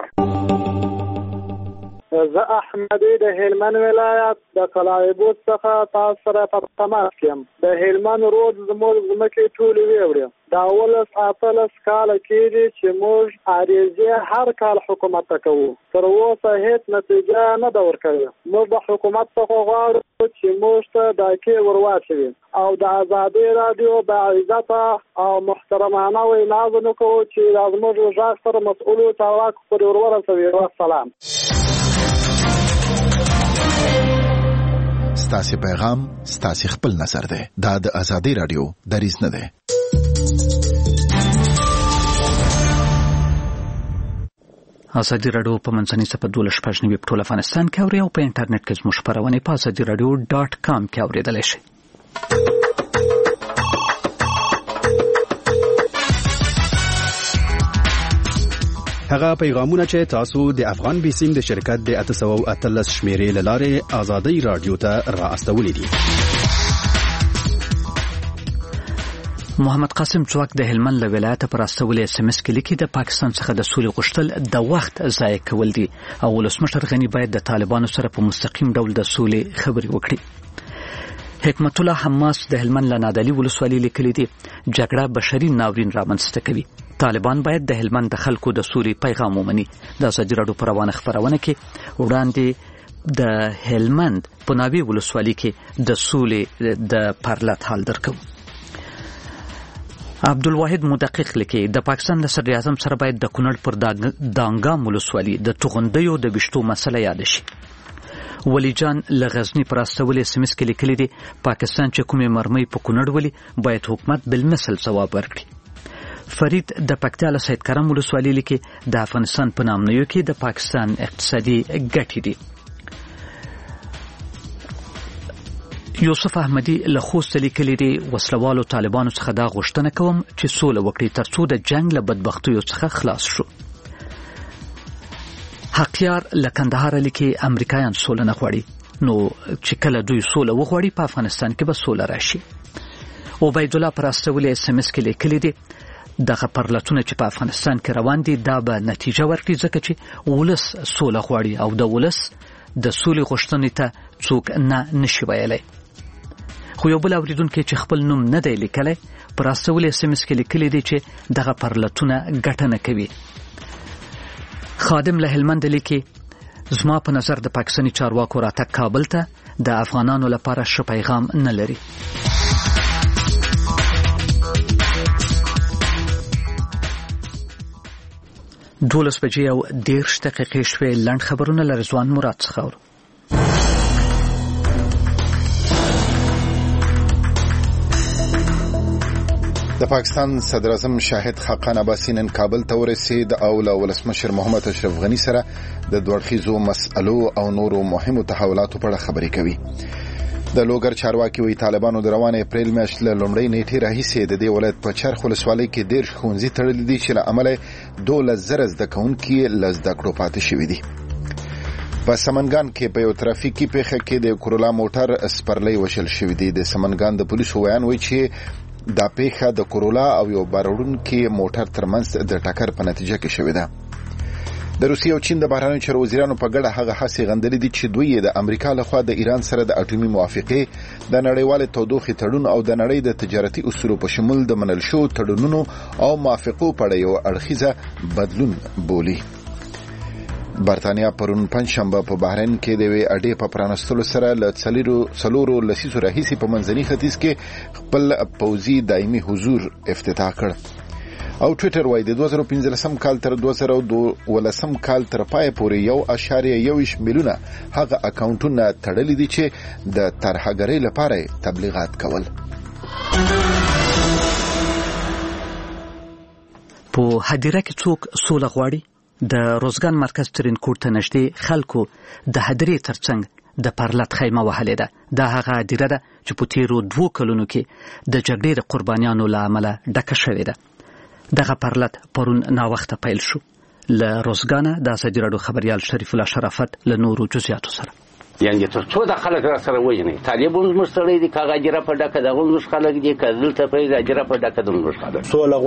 زه احمدی د هلمند ولایت د قلعه‌بود څخه تاسو سره په تماس یم. د هلمند رود زموږ ځمکې ټولې ویوړې. دا 18 کاله کېږي چې موږ عریضې هر کال حکومت ته کوو، تر اوسه هیڅ نتیجه نه ده ورکړې. موږ د حکومت څخه غواړو چې موږ ته ډاکې ورواچوي او د ازادي رادیو باعزته او محترمانه ویناوونه کوو چې زموږ غږ سره مسؤلو چارواکو پورې ورسوي. والسلام. ستاسو پیغام ستاسو خپل نظر ده. دا د ازادي رادیو دریځ نه ده. ازادي رادیو په منځنۍ صفه 12 په ټول افغانستان کې اوري او په انټرنیټ کې زموږ خبرونه په azadiradio.com کې اوریدلای شئ. هغه پیغامونه چې تاسو د افغان بیسیم د شرکت د 813 شمیرې لاره ازادي رادیو ته راستولې دي. محمد قاسم چوک د هلمند له ولایت پر استولې SMS کې لیکي د پاکستان څخه د سولې غوښتل د وخت ضایع کول دي او ولسمشر غنی باید د طالبانو سره په مستقیم ډول د سولې خبرې وکړي. حکمت الله حماس د هلمند له نادعلي ولسوالۍ لیکلي دي جګړه بشري ناورین رامنځته کوي. طالبان باید د هلمند د خلکو د سولې پیغام ومني. د ازادي رادیو په روانه خبرونه کې وړاندې د هلمند په ناوې ولسوالۍ کې د سولې د پرلط حال درکو. عبدالواحد مدقق لیکي د پاکستان د صدر اعظم سره باید د کونړ پر دانګام ولسوالۍ د توغندیو د بشتو مسله یاد شي. ولی جان لغزنی پر استولې SMS کې لیکلي دي پاکستان چې کومې مرمۍ په کونړ ولي باید حکومت بالمثل ځواب ورکړي. فرید د پکتیا له سید کرم ولسوالۍ لیکي د افغانستان په نامنیو کې د پاکستان اقتصادي ګټې دي. یوسف احمدی له خوست لیکلي دي وسلوالو طالبانو څخه دا غوښتنه کوم چې سوله وکړي ترڅو د جنگ له بدبختیو څخه خلاص شو. حقیار له کندهار لیکي امریکایان سوله نه غواړي، نو چې کله دوی سوله وغواړي په افغانستان کې به سوله راشي. عبید الله پر استولې SMS کې لیکلي دي دغه پرلطونه چې په افغانستان کې روان دي دا به نتیجه ورکړي ځکه چې ولس سوله غواړي او د ولس د سولې غوښتنې ته څوک نشي ویلی. خو یو بل اوریدونکی چې خپل نوم نه دی لیکلی پر استولې SMS کې لیکلي دي چې دغه پرلطونه ګټه نه کوي. خادم له هلمند لیکي زما په نظر د پاکستاني چارواکو راتګ کابل ته د افغانانو لپاره ښه پیغام نه لري. دولس بجې او 10 دقیقې شوې. لنډ خبرونه له رضوان مراد څخه اورو. د پاکستان صدر اعظم شاهد خاقان عباسي نن کابل ته ورسید او له ولسمشر محمد اشرف غني سره د دوړخیزو مسألو او نورو مهمو تحولاتو په اړه خبرې کوي. د لوګر چارواکي وی طالبانو د روانه اپریل میاشتې له لومړۍ نیټې راهیسې د دې ولایت په چرخ ولسوالۍ کې 10 ښوونځي تړلي دي چې له امله 12,000 زده کوونکي له زده کړو پاتې شوي دي. په سمنګان کې په یو ترافیکي پیښه کې د کورولا موټر سپرلۍ وشل شوې دي. د سمنګان د پولیسو ویان وایي چې دا پیښه د کورولا او یو باروړونکي موټر ترمنځ د ټکر په نتیجه کې شوې ده. د روسیې او چین د بهرنیو چارو وزیرانو په ګډه هغه هڅې غندلې دي چې دوی د امریکا لخوا د ایران سره د اټومي موافقې د نړیوال تودوخې تړون او د نړۍ د تجارتي اصولو په شمول د منل شو تړونونو او موافقو په اړه یو اړخیزه بدلون بولي. برتانیا پرون پنځشنبه په بحرین کې د وی اډې په پرانستلو سره له څلورو لسیزو راهیسې په منځني ختیځ کې خپل پوځي دایمي حضور افتتاح کړ. او ټویټر وایي د 2015 کال تر 2012 کال تر پای پورې 1.1 میلیونه هغه اکاونټونه تړلي دي چې د ترهګرۍ لپاره تبلیغات کول. په هدیره کې څوک سوله غواړي؟ د روزګان مرکز ترینکوټ ته نږدې خلکو د هدیرې ترڅنګ د پرلت خیمه وهلې ده. دا هغه هدیره ده چې په تیرو 2 کلونو کې د جګړې د قربانیانو له امله ډکه شوې ده. دغه پرلت پرون ناوخته پیل شو. له روزګانه د ازادي راډیو خبريال شریف الله شرافت له نورو جزئیاتو سره. یعنی تر څو د خلک را سره وژني طالبان مستړی دي کاغه جره په ډکه دغه موږ خلک دي کذل ته په جره په ډکه د موږ خلک سوله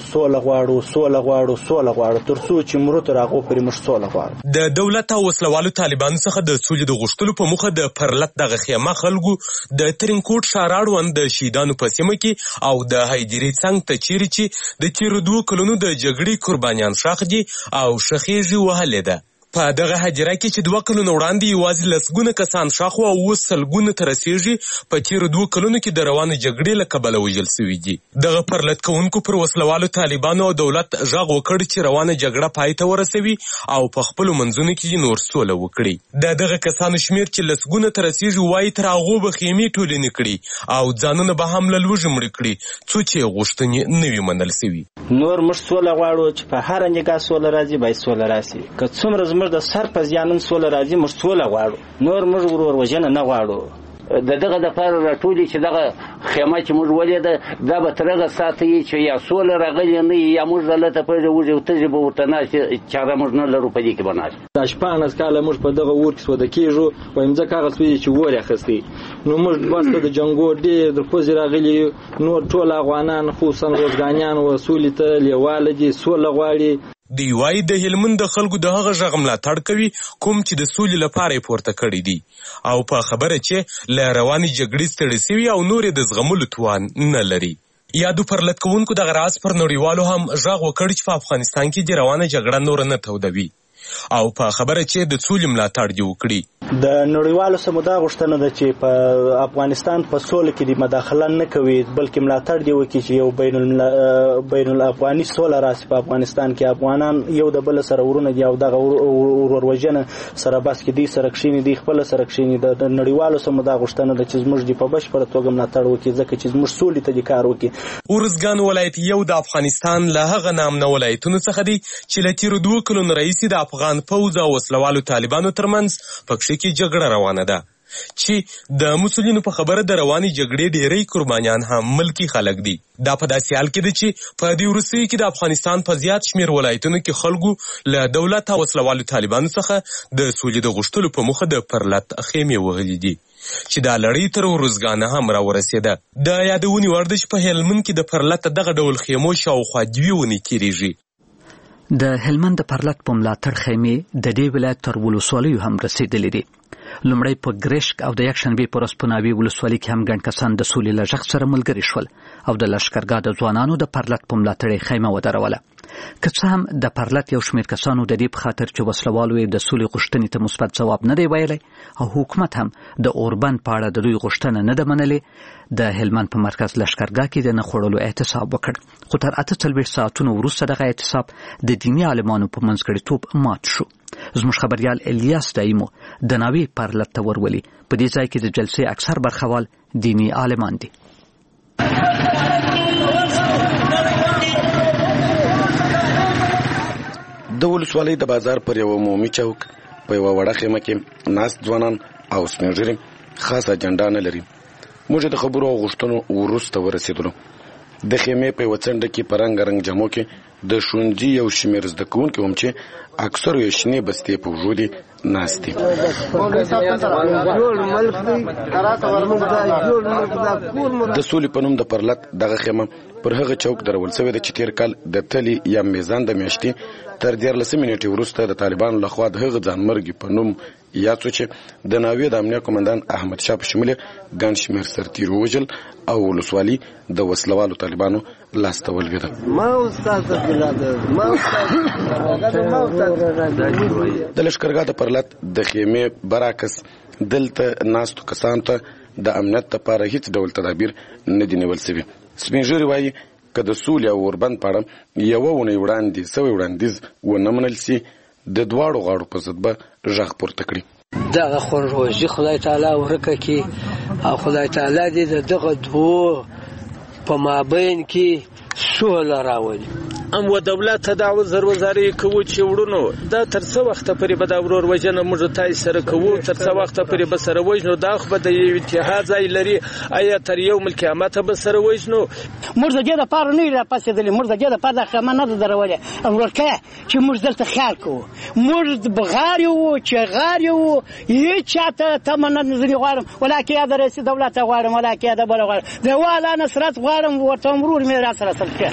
غواړو تر څو چې مرو تر هغه پرې موږ سوله غواړو. د دولت او وسلوالو طالبانو څخه د سولې د غوښتلو په مخه د پرلت دغه خیمه خلکو د ترینکوټ شاراړوند د شهیدانو په سیمه کې او د هایدری څنګ ته چیرې چې د تیرو 2 کلونو د جګړې قربانیان شاخ دي او شخېږي وهلې ده. په دغه هجره کې چې 2 کلونه وړاندې یوازې لسګونه کسان شاخ او اوس سلګونه تر رسیږي په تیرو 2 کلونو کې د روانه جګړې له کبله وژل شوي دي. دغه پرلت کوونکو پر وسلوالو طالبانو او دولت غږ وکړ چې روانه جګړه پای ته ورسوي او په خپلو منځونو کې نور سوله وکړي. دغه کسانو شمیر چې لسګونه تر رسیږي وایي تر هغو به خیمې ټولنې کړي او ځانونه به هم له لوږې مړه کړي څو چې غوښتنې نه وي منل شوي. نور موږ سوله غواړو چې په هر نګاه سوله راځي باید سوله راشي. که څومره زموږ د سر په زیانن سوله راځي موږ سوله غواړو. نور موږ ورور وژنه نه غواړو. دغه د پر راټولي چې دغه خیمه چې موږ ولیده دا به ترغه ساتي چې یا سوله راغلی نه یا موږ دلته په وجه ته به ورته نه چاره موږ نه لرو په دې کې بناش. د شپانس کاله موږ په دغه ور کې سوده کېږو وایم ځکه هغه سوي چې ور اخستي نو موږ واسطه د جنگو ډېر د پوز راغلي نور ټول افغانان خصوصا روزګانیان وسولې ته لیواله دي سوله غواړي. دی وای د هلمند د خلکو د هغه ژغ ملاتړ کوي کوم چې د سولې لپاره پورته کړی دي او په خبره چې له رواني جګړې ستړي شوي او نور د زغملو توان نه لري. یادو پرلت کوونکو د غراس پر نړیوالو هم ژغ وکړ چې په افغانستان کې د روانه جګړه نور نه تودوي او په خبره چې د سولې ملاتړ دی وکړي. د نړیوالو سمدا غوښتنه ده چې په افغانستان په سولې کې د مداخله نه کوي بلکې ملاتړ دی وکړي چې یو بین الافغاني سوله راشي په افغانستان کې. افغانان یو د بل سره ورونه دي او دغه وروروجنه سره بس کې دي سره کښینی دي خپل سره کښینی. د نړیوالو سمدا غوښتنه ده چې موږ د په بشپړه توګه ملاتړ وکړي ځکه چې موږ سولې ته د کار وکړي. ورزګان ولایت یو د افغانستان له هغه نامنه ولایتونو څخه دی چې له تیرو 2 کلونو راهیسې د افغان پوځ او وسلوالو طالبانو ترمنځ پکښې کې جګړه روانه ده چې د مسولینو په خبره د رواني جګړې ډېری قربانیان هم ملکی خلک دي. دا په داسې حال کې دی چې په دې وروستیو کې د افغانستان په زیات شمیر ولایتونو کې خلکو له دولت او وسلوالو طالبانو څخه د سولې د غوښتلو په موخه د پرلت خیمې وهلې دي چې دا لړۍ تر ورزګانه هم راورسېده. د یادونې وړ ده چې په هلمند کې د پرلت دغه ډول خیمو شاوخوا 2 ونې تیریږي. د هلمند د پرلت په ملاتړ خیمې د دې ولایت تر ولسوالیو هم رسیدلې دي. لومړی په ګریشک او د یکشنبې په ورځ په ناوې ولسوالۍ کې هم ګڼ کسان د سولې له غږ سره ملګري شول او د لښکرګاه د ځوانانو د پرلت په ملاتړ خیمه ودروله. که څه هم د پرلط یو شمېر کسانو د دې په خاطر چې وسلوالو یې د سولې غوښتنې ته مثبت ځواب نه دی ویلی او حکومت هم د اوربند په اړه د دوی غوښتنه نه ده منلې د هلمند په مرکز لښکرګاه کې د نه خوړلو احتساب وکړ. خو تر 48 ساعتونو وروسته دغه احتساب د دیني عالمانو په منځګړیتوب مات شو. زموږ خبریال الیاس دایمو د ناوې پرلط ته ورولي. په دې ځای کې د جلسې اکثر برخوال دیني عالمان دي. د ولسوالۍ د بازار پر یو عمومي چوک په یو وړه خیمه کې ناست ځوانان او سپین ږیري خاصه اجنډا نه لري. موږ د خبرو او غوښتنو وروسته ورسېدلو. د خیمې په یوه څنډه کې په رنګ جامو کې د ښوونځي یو شمېر زده کوونکي هم چې اکثرو یې شنې بستې په اوږو دي ناست دي. د سولې په نوم د پرلط دغه خیمه پر هغه چوک درول شوې ده چې تېر کال د تلې یا میزان د میاشتې تر 14 منټې وروسته د طالبانو لخوا د هغه ځانمرګي په نوم یاد شو چې د ناوې د امنیه قومندان احمد شاه په شمول ګڼ شمېر سرتیرو وژل او ولسوالي د وسلوالو طالبانو لاسته ولوېده. د لښکرګاه د پرلط د خیمې برعکس دلته ناستو کسانو ته د امنیت لپاره هیڅ ډول تدابیر نه دي نیول شوي. سپین ږیري وایي که د سولې او اوربند په اړه یوه اونۍ وړاندې سوی وړاندیز ونه منل سي د دواړو غاړو په ضد به غږ پورته کړي. دغه خونروژي خدای تعالی ورکه کړي او خدای تعالی دې د دغه دوو په مابین کې سوله راولي. ام و دولت ته دا وزاري کوو چې وړونو دا تر څو وخت پورې به دا ورور وژنه موږ تای سره کوو تر څو وخت پورې به سره وژنو دا خو به د اتحاد ځای لري آیا تر یو مل قیامت به سره وژنو. موږ د دې لپاره نه را پاسېدلې موږ د دې لپاره د خامه نه درولې ورکه چې موږ دلته خیال کوو موږ بغار یو چې غار یو هیڅ چاته تمنه نظر غواړم ولکه یا د رئیس دولت غواړم ولکه یا د بل غواړم د والا نصرت غواړم ورته مرور مې را سره سلکه.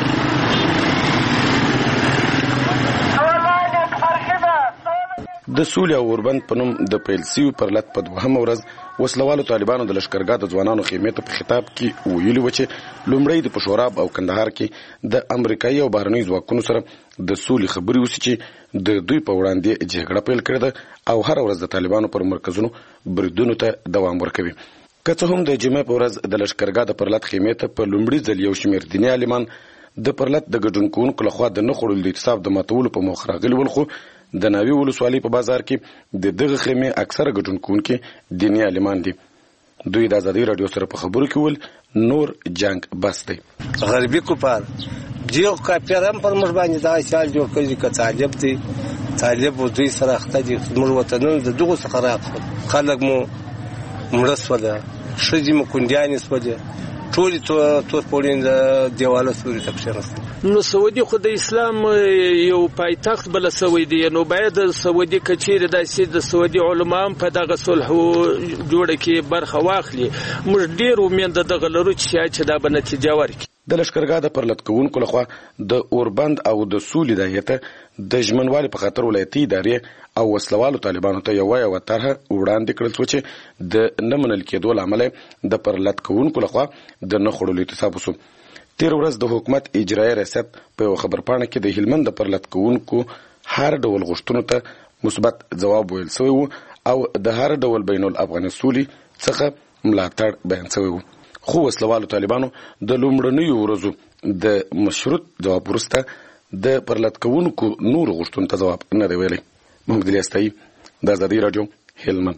د سولې او اوربند په نوم د پیل سوي پرلط په دوهمه ورځ وسلوالو طالبانو د لښکرګاه د ځوانانو خیمې ته په خطاب کې ویلي و چې لومړی د پشوراب او کندهار کې د امریکایي او بهرنیو ځواکونو سره د سولې خبرې وشي چې د دوی په وړاندې جګړه پیل کړې ده او هر ورځ د طالبانو پر مرکزونو بریدونو ته دوام ورکوي. که څه هم د جمعې په ورځ د لښکرګاه د پرلط خیمې ته په لومړي ځل یو شمېر دیني عالمان د پرلط د ګډون کوونکو لخوا د نه خوړلو د اعتصاب د ماتولو په موخه راغلي ول، خو د ناوې ولسوالۍ په بازار کې د دغه خیمې اکثره ګډون کوونکي دیني عالمان دي. دوی د ازادۍ راډیو سره په خبرو کې ول نور جنگ بس دی. غربي کفار دیو کافر هم پر موږ باندې دا سیال جوړ کړي که طالب دی طالب و دوی سره اخته دي موږ وطنونه د دغو څخه راغلو خلک مو مړه سوله ښځې مو کونډیانې سولې ټولې تورپوړي د دیواله سوري ته کښېناستل. نو سعودي خو د اسلام یو پایتخت بله سوی دی نو باید سعودي که چیرې داسې د سعودي علما هم په دغه صلح جوړه کې برخه واخلي موږ ډېر امید دغه لرو چې دا به نتیجه ورکړي. د لښکرګاه د پرلط کوونکو لخوا د اوربند او د سولې د هیئته د ژمنوالي په خاطر ولایتي ادارې او وسلوالو طالبانو ته یوه طرحه وړاندې کړل شوه چې د نه منل کېدو له امله د پرلط کوونکو لخوا د نه خوړلو اعتصاب وشو. تېره ورځ د حکومت اجرایي ریاست په یوه خبرپاڼه کې د هلمند د پرلط کوونکو هر ډول غوښتنو ته مثبت ځواب ویل شوی و او د هر ډول بین الافغاني سولې څخه ملاتړ بیان شوی و، خو وسلوالو طالبانو د لومړنیو ورځو د مشروط ځواب وروسته د پرلط کوونکو نور غوښتنو ته ځواب نه دی ویلی. محمد الیاس تایي، د ازادۍ راډیو، هلمند.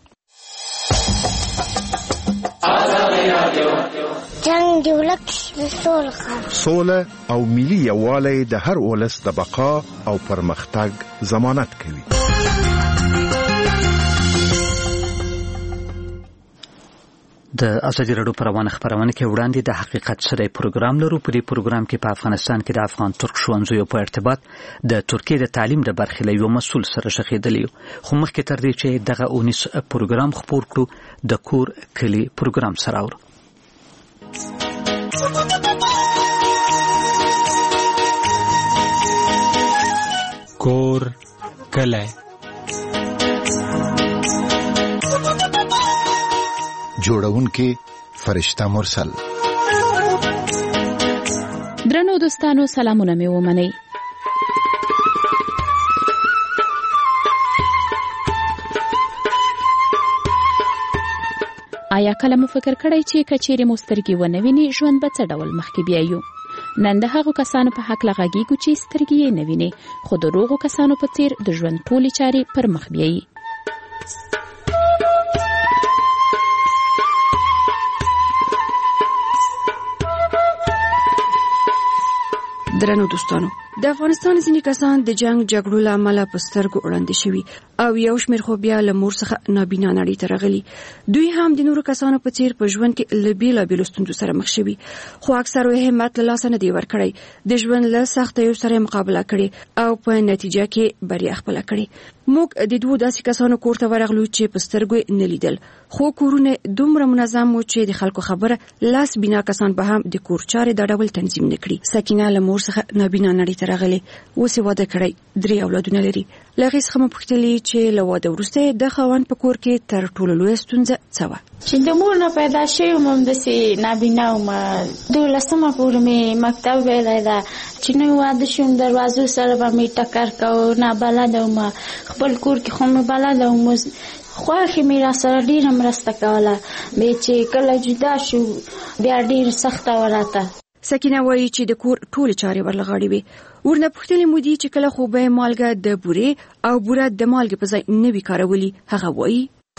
جنگ دی ولک سوله او ملي یووالی د هر ولس د بقا او پرمختګ ضمانت کوي. د ازادي راډیو پر روانه خبرونه کې وړاندې د حقیقت سره پروګرام لرو. په دې پروګرام کې په افغانستان کې د افغان ترک ښوونځیو په ارتباط د ترکیې د تعلیم د برخې له یو مسؤل سره شخېدلی، خو مخکې تر دې چې دغه اونیس پروګرام خپور کړو د کور کلی پروګرام سره اورو. کور کلی جوړونکي فرشته مرسل. درنو دوستانو سلامونه مې ومنئ. آیا کله مو فکر کړی چې کچېرې مو سترګې ونه ویني ژوند به څه ډول مخکې بیایو؟ نن د هغو کسانو په حق لغږیږو چې سترګې یې نه ویني خو د روغو کسانو په څیر د ژوند ټولې چارې پر مخ بیایي. درنو دوستانو، د افغانستان ځینې کسان د جنگ جګړو له امله په سترګو وړاندې شوي او یو شمېر خو بیا له مور څخه نابینا نړۍ ته راغلي. دوی هم د نورو کسانو په څیر په ژوند کې له بېلابېلو ستونزو سره مخ شوي، خو اکثرو یې همت له لاسه نه دی ورکړی، د ژوند له سختیو سره مقابله کړې او په نتیجه کې بریا خپله کړې. موږ د دوو داسې کسانو کور ته ورغلو چې په سترګو نه لیدل، خو کورونه دومره منظم وو چې د خلکو خبره لاس بینا کسان به هم د کور چارې دا ډول تنظیم نه کړي. سکینه له مور څخه نابینا نړۍ ته راغلې، اوس یې واده کړی، 3 اولادونه لري. له هغې څخه مو پوښتلې چې له واده وروسته د خاوند په کور کې تر ټولو لویه ستونزه څه وه؟ چې د مور نه پیدا شوې وم همداسې نابینا وم. 12مه پورې مې مکتب ویلی ده چې نوی واده شوم، دروازو سره به مې ټکر کوو، نابلده وم. خپل کور کې خو مې بلده وم، خواښې مې را سره ډېره مرسته کوله. بیا چې کله جدا شو بیا ډېر سخته وه راته. سکینه وایي چې د کور ټولې چارې ورله غاړې وې. ورنه پوښتلې مو دي چې کله خو به یې مالګه د بورې او بوره د مالګې په ځای نه وي کارولي. هغه وایي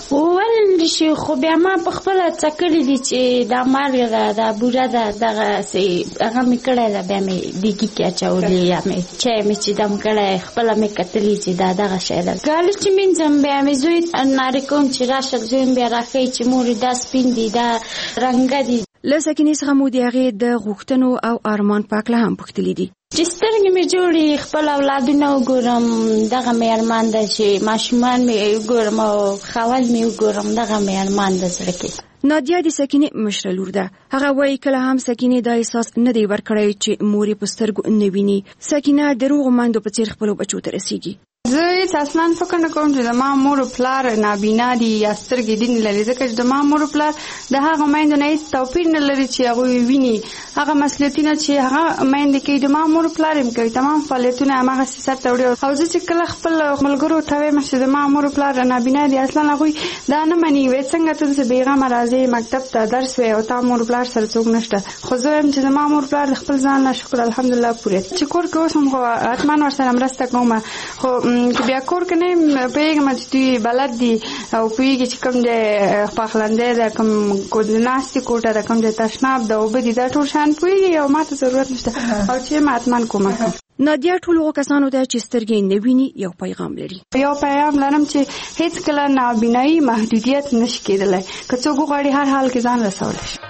وویل شي خو بیا ما په خپله څکلي دي چې دا مالګه ده، دا بوره ده، دغسې هغه مې کړی ده. بیا مې دیګي کې اچولي یا مې چای مې چې دم کړی، خپله مې کتلي چې دا دغه شی ده. ګالو چې مینځم بیا مې زوی نارې کوم چې راشه، زوی مې بیا راښیي چې مورې دا سپین دي، دا رنګه دي. له سکینې څخه مو د هغې د غوښتنو او ارمان په هکله هم پوښتلي دي چې سترګې مې جوړې، خپل اولادونه وګورم، دغه مې ارمان ده چې ماشومان مې وګورم او خاوند مې وګورم، دغه مې ارمان ده زړه کې. نادیه د سکینې مشره لور ده. هغه وایي کله هم سکینې دا احساس نه دی ورکړی چې مور یې په سترګو نه ویني. سکینه د روغو میندو په څیر خپلو بچو ته رسیږي. زه هیڅ اصلا فکر نه کوم چې د ما مور او پلار نابینا دي یا سترګې دي نه لري، ځکه چې د ما مور او پلار د هغه میندو نه هیڅ توپیر نه لري چې هغوی ویني. هغه مسؤلیتونه چې هغه میندې کوي د ما مور او پلار هم کوي، تمام فعالیتونه هماغسې سرته وړي. او زه چې کله خپل ملګرو ته وایم چې د ما مور او پلار نابینا دي، اصلا هغوی دا نه مني. وایي څنګه ته داسې بېغمه راځې مکتب ته درس وایې او تا مور او پلار سره څوک نشته. خو زه وایم چې د ما مور او پلار د خپل ځان نه شکر الحمدلله پوره چې کور کې اوس هم خو حتما ورسره مرسته کوم. خو بیا کور کې نه پوهېږم چې دوی بلد دي او پوهېږي چې کوم دی پخلنځی ده، کوم ناستې کوټه ده، کوم دی تشناب ده، اوبه دي، دا ټول شیان پوهېږي او ما ته ضرورت نشته او چې ما حتما کومک کوم. نادیه ټولو کسانو ته چې سترګې نه ویني یو پیغام لري. یو پیغام لرم چې هیڅ کله نابینایي محدودیت نشي کېدلی، که څوک وغواړي هر حال کې ځان رسولی شي.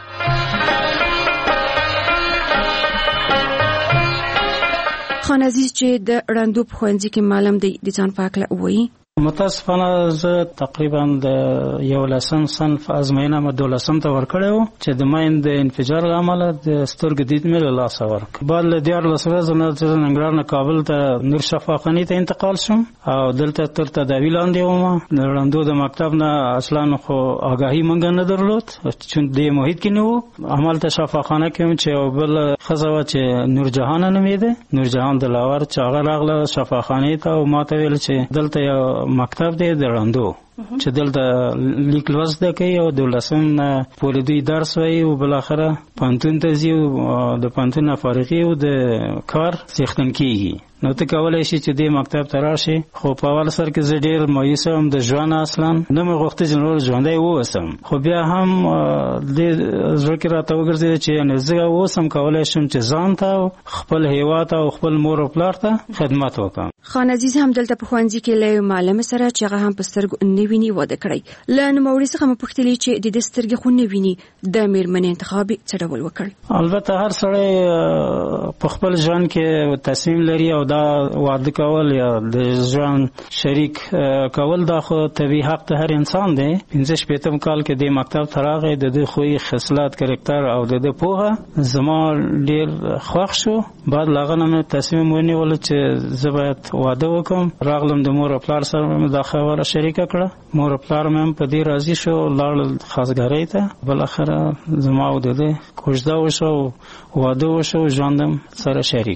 خان عزیز چې د ړندو په ښوونځي کې معلم دی د ځان په هکله وایي متاسفانه زه تقریبا د 11 صنف ازموینه مې 12 ته ورکړې وه چې د ماین د انفجار له امله د سترګو دید مې له لاسه ورکړ. بعد له 14 ورځو نه چې ننګرهار نه کابل ته نور شفاخانې ته انتقال شوم او دلته تر تداوی لاندې وم. د ړندو د مکتب نه اصلا خو آګاهي مونږ نه درلود چې د محیط کې نه وو. همالته شفاخانه کې چې یو بل ښځه وه چې نورجهان نومېده، نورجهان دلاور، چې هغه راغله شفاخانې ته او ما ته ویل چې دلته یو مکتب دی د ړندو چې دلته لیک لوست ده کوي او 12 نه پورې دوی درس وایي او بالاخره پوهنتون ته ځي او د پوهنتون نه فارغي او د کار څښتن کېږي. نو ته کولی شي چې دې مکتب ته راشي. خو په اول سر کې زه ډېر مایوس وم د ژوند، اصلا نه مې غوښته چې نور ژوندی واوسم. خو بیا هم دې زړه کې راته وګرځېده چې زه اوسم کولی شم چې ځان ته خپل هیواد او خپل مور او پلار ته خدمت وکړم. خان عزیز هم دلته په ښوونځي کې له معلم سره چې هغه هم په سترګو نه ویني واده کړی. له نوموړي څخه مې پوښتلې چې د دې سترګې خو نه ویني د مېرمنې انتخاب یې څه ډول وکړ؟ البته هر سړی په خپل ژوند کې تصمیم لري او دا واده کول یا د ژوند شریک کول دا خو طبیعي حق د هر انسان دی. 15 کال کې د مکتب ته راغی، د دې خوی خصلت کرکټر او د دې پوهه زما ډېر خوښ شو. بعد لاغه نه تصمیم ونیول چې زه باید واده وکم. راغلم د مور او پلار سره مې دا خبره شریکه کړه. مور او پلار مې په دې راضي شو، لاړل خاصګرۍ ته. بالاخره زما او د دې کوژده وشو، واده وشو، ژوندم سره شریک شو.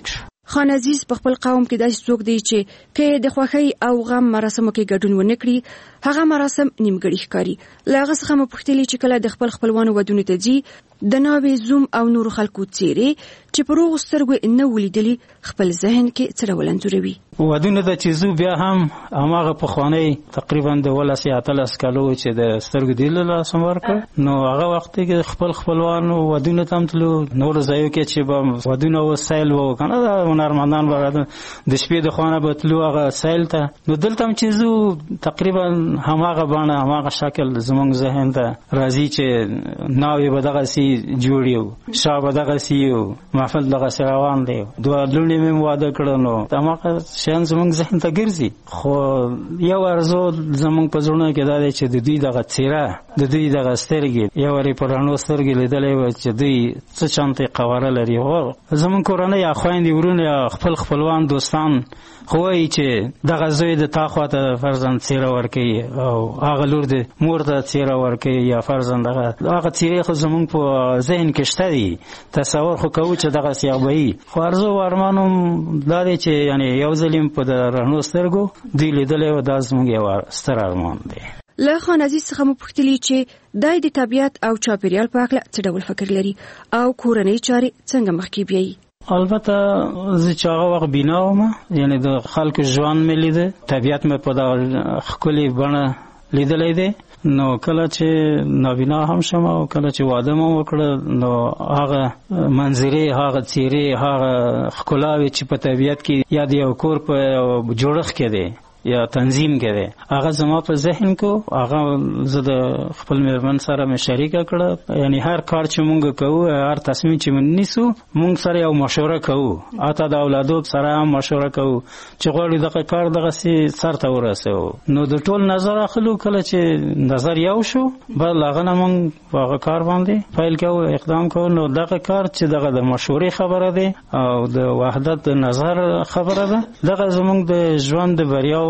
خان عزیز په خپل قوم کې داسې څوک دی چې کې د خوښۍ او غم مراسمو کې ګډون ونه کړي هغه مراسم نیمګړي ښکاري. له هغه څخه مو پوښتلي چې کله د خپلوانو ودونو ته ځي د ناوې زوم او نورو خلکو څیرې چې په روغو سترګو نه ولیدلي خپل ذهن کې څه ډول انځوروي. ودونه ته چې ځو بیا هم هماغه پخوانی تقریبا د 18 کالو چې د سترګو دی له لاسه ورکړ نو هغه وخت کې خپلوانو ودونه ته تلو نور ځایو کې چې به ودونه وسایل وو کنه دا هنرمندان به د شپې د خوانه به تلو هغه سایل ته نو دلته هم چې ځو تقریبا هماغه باندې هماغه شکل زمونږ ذهن ته راځي چې ناوې به دغه سي جوړیو شاه به دغه سیو محفل دغه روان دی دوه لونې مې واده کړو نو هماغه شان زمونږ ذهن ته ګرځي. خو یو ارزو زمونږ په زړونو کې دا دی چې د دوی دغه څیره د دوی دغه سترګې یو وری په رڼو سترګې لیدلی وه چې دوی څه شانتې قواره لري. زمونږ کورنۍ یا خویندې ورونه یا خپلوان دوستان خو وایي چې دغه زوی د تا خواته فرزند څیره ورکوي او هغه لور د مور ته څیره ورکوي یا فرزند هغه څیرې خو زمونږ په ذهن کې شته دي تصور خو کوو چې دغسې به وي. خو ارزو او ارمان هم دا دی چې یعنې یو ځل په د رڼو سترګو دوی لیدلی و دا زموږ یو ستر ارمان دی. له خان عزیز څخه مو پوښتلي چې دای د طبیعت او چاپیریال په هکله څه ډول فکر لري او کورنۍ چارې څنګه مخکې بیایي. البته زه چې هغه وخت بینا وم یعنې د خلکو ژوند مې لیده طبیعت مې په دغه ښکلې بڼه لیدلی دی نو کله چې نابینا هم شم او کله چې واده مو وکړه نو هغه منظرې هغه څیرې هغه ښکلاوې چې په طبیعت کې یا د یو کور په جوړښت کې دی یا تنظیم کې دی هغه زما په ذهن کو هغه زه د خپل مېرمن سره مې شریکه کړه یعنی هر کار چې مونږ کوو هر تصمیم چې مونږ نیسو مونږ سره یو مشوره کوو حتی د اولادو سره هم مشوره کوو چې غواړو دغه کار دغسې سر ته ورسوو نو د ټول نظر اخلو کله چې نظر یو شو بل هغه نه مونږ په هغه کار باندې پیل کوو اقدام کوو نو دغه کار چې دغه د مشورې خبره دی او د وحدت د نظر خبره ده دغه زمونږ د ژوند د بریاو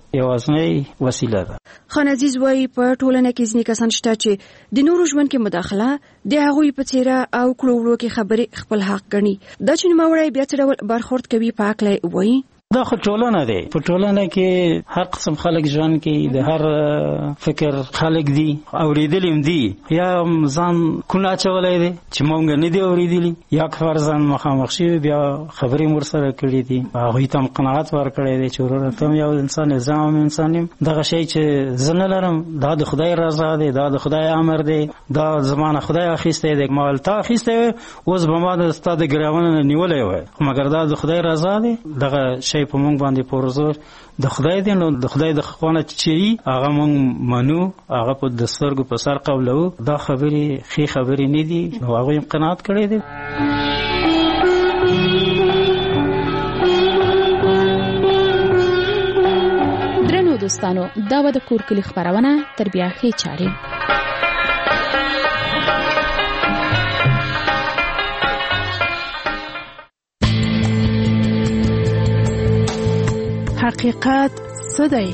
یوازنۍ وسیله ده. خان عزیز وایي په ټولنه کې ځینې کسان شته چې د نورو ژوند کې مداخله د هغوی په څیره او کړو وړو کې خبرې خپل حق ګڼي. دا چې نوموړی بیا څه ډول برخورد کوي په هکله یې وایي. دا خو ټولنه دی په ټولنه کې هر قسم خلک ژوند کوي د هر فکر خلک دي اورېدلي هم دي یا ځان کونه اچولی دی چې مونږ نه دي اورېدلي یا که فرضاً مخامخ شوي بیا خبرې مو ورسره کړي دي هغوی ته هم قناعت ورکړی دی چې وروره ته هم یو انسان زه هم انسان یم دغه شی چې زه نه لرم دا د خدای رضا دی دا د خدای امر دی دا زما نه خدای اخیستی دی ما تا اخیستی وی اوس به ما ستا د ګراونه نه نیولی وی مګر دا د خدای رضا دی دغه شی په مونږ باندې پورزور د خدای دی نو د خدای د خوانه چې هغه مونږ منو هغه په د سترګو په سر قبلو دا خبرې ښې خبرې نه دي نو هغوی هم قناعت کړی دی. درنو دوستانو دا به د کور کلي خپرونه تر بیا ښې چارې حقیقت څه دی؟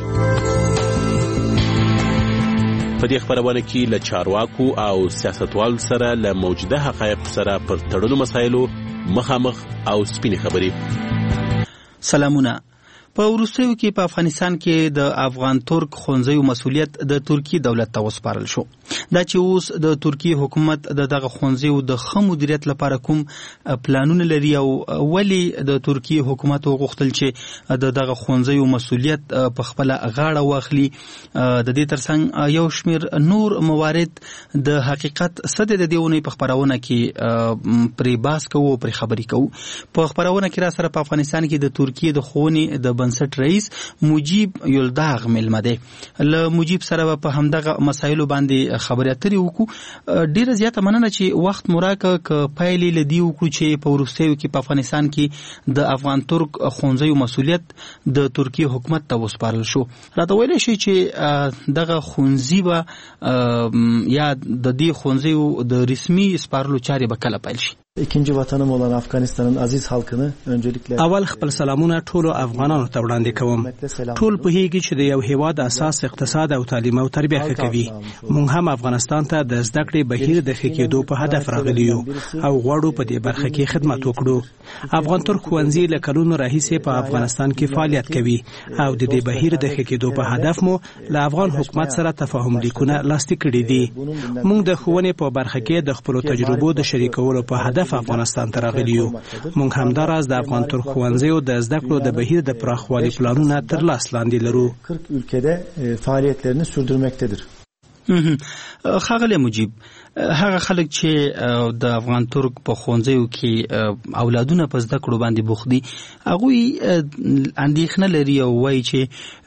په دې خبرونه کې له چارواکو او سیاستوالو سره له موجوده حقایقو سره پر تړلو مسایلو مخامخ او سپینې خبرې. سلامونه. په وروستیو کې په افغانستان کې د افغان ترک ښوونځیو مسؤلیت د ترکیې دولت ته وسپارل شو. دا چې اوس د ترکیې حکومت د دغه ښوونځیو د ښه مدیریت لپاره کوم پلانونه لري او ولې د ترکیې حکومت وغوښتل چې د دغه ښوونځیو مسؤلیت په خپله غاړه واخلي. د دې ترڅنګ یو شمېر نور موارد د حقیقت څه دی د دې اونۍ په خپرونه کې پرې بحث کوو او پرې خبرې کوو. په خپرونه کې را سره په افغانستان کې د ترکیې د ښوونې د بنسټ رئیس مجیب یلداغ مېلمه دی. له مجیب سره په همدغه مسایلو باندې خبرې اترې وکړو. ډیره زیاته مننه چې وخت مو راکړه که پایلې له دې وکړو چې په وروستیو کې په افغانستان کې د افغان ترک ښوونځیو مسؤلیت د ترکیې حکومت ته وسپارل شو. راته ویلی شئ چې دغه ښوونځي به یا د دې ښوونځیو د رسمي سپارلو چارې به کله پیل شي؟ ikinci vatanım olan Afganistan'ın aziz halkını öncelikle اول خپل سلامونه ټولو افغانانو ته وړاندې کوم. ټول پوهیږي چې د یو هیواد اساس اقتصاد او تعلیم او تربیه ښه کوي. موږ هم افغانستان ته د زده کړې بهیر د ښه کېدو په هدف راغلي یو او غواړو په دې برخه کې خدمت وکړو. افغان ترک ښوونځي له کلونو راهیسې په افغانستان کې فعالیت کوي او د دې بهیر د ښه کېدو په هدف مو له افغان حکومت سره تفاهم لیکونه لاسلیک کړي دي. موږ د ښوونې په برخه کې د خپلو تجربو د شریکولو په هدف افغانستان ته راغلي یو. موږ همداراز د افغان ترک ښوونځیو د زده کړو د بهیر د پراخوالي پلانونه تر لاس لاندې لرو. 40 ülkede faaliyetlerini sürdürmektedir. ښاغلی مجیب، هغه خلک چې د افغان ترک په ښوونځیو کې اولادونه په زده کړو باندې بوخت دي، هغوی اندېښنه لري او وایي چې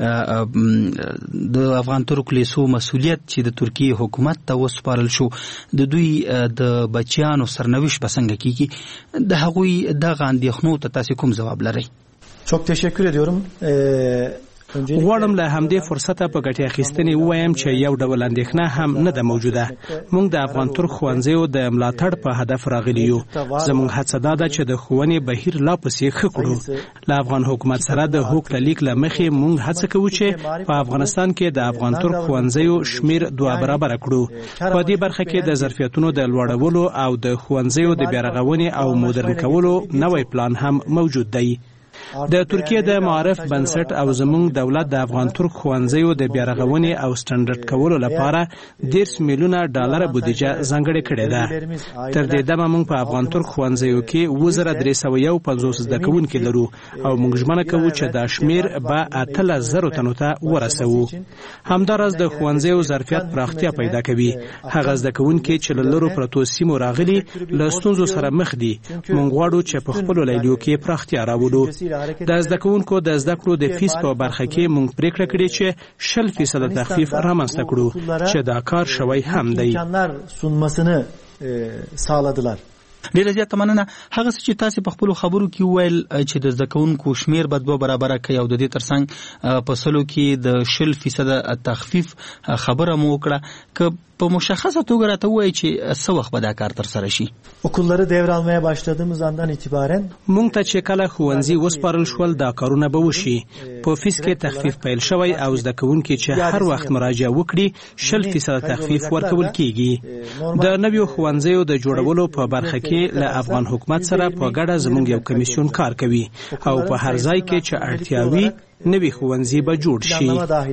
د افغان ترک لیسو مسؤلیت چې د ترکیې حکومت ته وسپارل شو، د دوی د بچیانو سرنوشت به څنګه کیږي؟ د هغوی دغه اندېښنو ته تاسې کوم ځواب لرئ؟ Çok teşekkür ediyorum. غواړم له همدې فرصته په ګټې اخیستنې ووایم چې یو ډول اندېښنه هم نه ده موجوده. موږ د افغان ترک ښوونځیو د ملاتړ په هدف راغلي یو. زموږ هڅه دا ده چې د ښوونې بهیر لا پسې ښه کړو. له افغان حکومت سره د هوکړه لیک له مخې موږ هڅه کوو چې په افغانستان کې د افغان ترک ښوونځیو شمیر 2 برابره کړو. په دې برخه کې د ظرفیتونو د لوړولو او د ښوونځیو د بیارغونې او مدرن کولو نوی پلان هم موجود دی. د ترکیه د معارف بنسټ او زموږ دولت د افغان ترک ښوونځیو د بیارغونې او سټنډرډ کولو لپاره 10 میلیونه ډالر بودیجه ځانګړې کړې ده. تر دې دمه موږ په افغان ترک ښوونځیو کې 2351 زده کوونکي لرو او موږ ژمنه کوو چې دا شمیر به 8000 تنو ته ورسوو. همداراز د ښوونځیو ظرفیت پراختیا پیدا کوي. هغه زده کوونکي چې له لرو پرتو سیمو راغلي له ستونزو سره مخ دي. موږ غواړو چې په خپلو لیلیو کې پراختیا راوړو. د زده کوونکو د زده کړو د فیس په برخه کې موږ پریکړه کړې چې 0% تخفیف رامنځته کړو چې دا کار شوی هم دی. ډیره زیاته مننه. هغه څه چې تاسو په خپل خبرو کې وویل چې د زده کوونکو شمیر به 2 برابره کوي او د دې ترڅنګ په سلو کې د 0% تخفیف خبره مو وکړه، که په مشخصه توګه راته وایي چې څه وخت به دا کار ترسره شي؟ Okulları devralmaya başladığımız andan itibaren موږ ته چې کله ښوونځي وسپارل شول دا کارونه به وشي. په فیس کې تخفیف پیل شوی او زده کوونکي چې هر وخت مراجعه وکړي 0% تخفیف ورکول کیږي. د نویو ښوونځیو د جوړولو په برخه کې له افغان حکومت سره په ګډه زموږ یو کمیسیون کار کوي او په هر ځای کې چې اړتیا وي نوي ښوونځي به جوړ شي.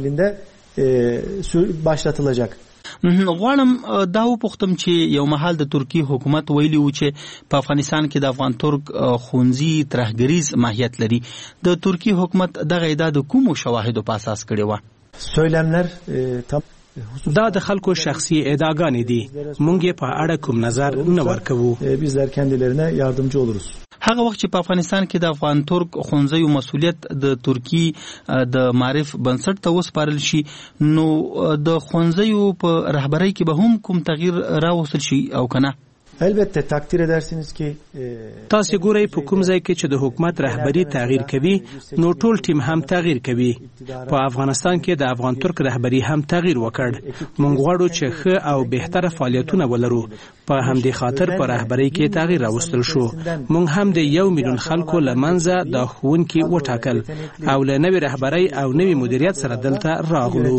başlatılacak. غواړم دا وپوښتم چې یو مهال د ترکیې حکومت ویلي و چې په افغانستان کې د افغان ترک ښوونځي ترهګریز ماهیت لري. د ترکیې حکومت دغه ادعا د کومو شواهدو په اساس کړې وه؟ Söylemler دا د خلکو شخصي ادعاګانې دي. موږ یې په اړه کوم نظر نه ورکوو. bizler kendilerine yardımcı oluruz. هغه وخت چې په افغانستان کې د افغان ترک ښوونځیو مسؤلیت د ترکیې د معارف بنسټ ته وسپارل شي، نو د ښوونځیو په رهبرۍ کې به هم کوم تغییر راوستل شي او کنه؟ Elbette takdir edersiniz ki تاسو ګورئ په کوم ځای کې چې د حکومت رهبری تغییر کوي نو ټول ټیم هم تغییر کوي. په افغانستان کې د افغان ترک رهبری هم تغییر وکړ. موږ غواړو چې ښه او بهتره فعالیتونه ولرو. په همدې خاطر په رهبری کې تغییر راوستل شو. موږ هم د 1 میلیون خلکو لمنځه د ښوونکي وټاکل او له نوې رهبری او نوې مدیریت سره دلته راغلو.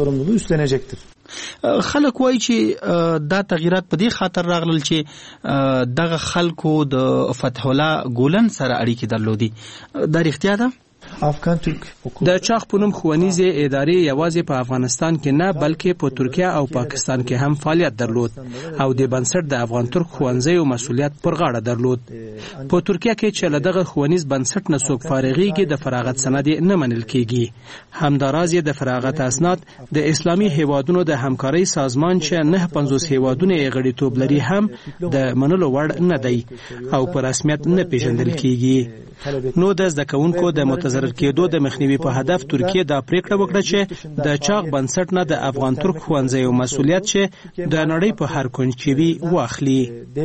خلک وایي چې دا تغییرات په دې خاطر راغلل چې دغه خلکو د فتح الله ګولن سره اړیکې درلودي. دا رښتیا ده؟ د چاغ په نوم ښوونیزې ادارې یوازې په افغانستان کې نه بلکې په ترکیه او پاکستان کې هم فعالیت درلود او د بنسټ د افغان ترک ښوونځیو مسؤلیت پر غاړه درلود. په ترکیه کې چې له دغه ښوونیز بنسټ نه څوک فارغېږي د فراغت سند نه منل کیږي. همداراز د فراغت اسناد د اسلامي هیوادونو د همکارۍ سازمان چې 950 هیوادونه یې غړیتوب لري هم د منلو وړ نه دی او په رسمیت نه پیژندل کیږي. نو د زده کوونکو د متضرر کېدو د مخنیوي په هدف ترکیه دا پریکړه وکړه چې د چاغ بنسټ نه د افغان ترک ښوونځیو مسؤلیت چې د نړۍ په هر کونج کې وي واخلي.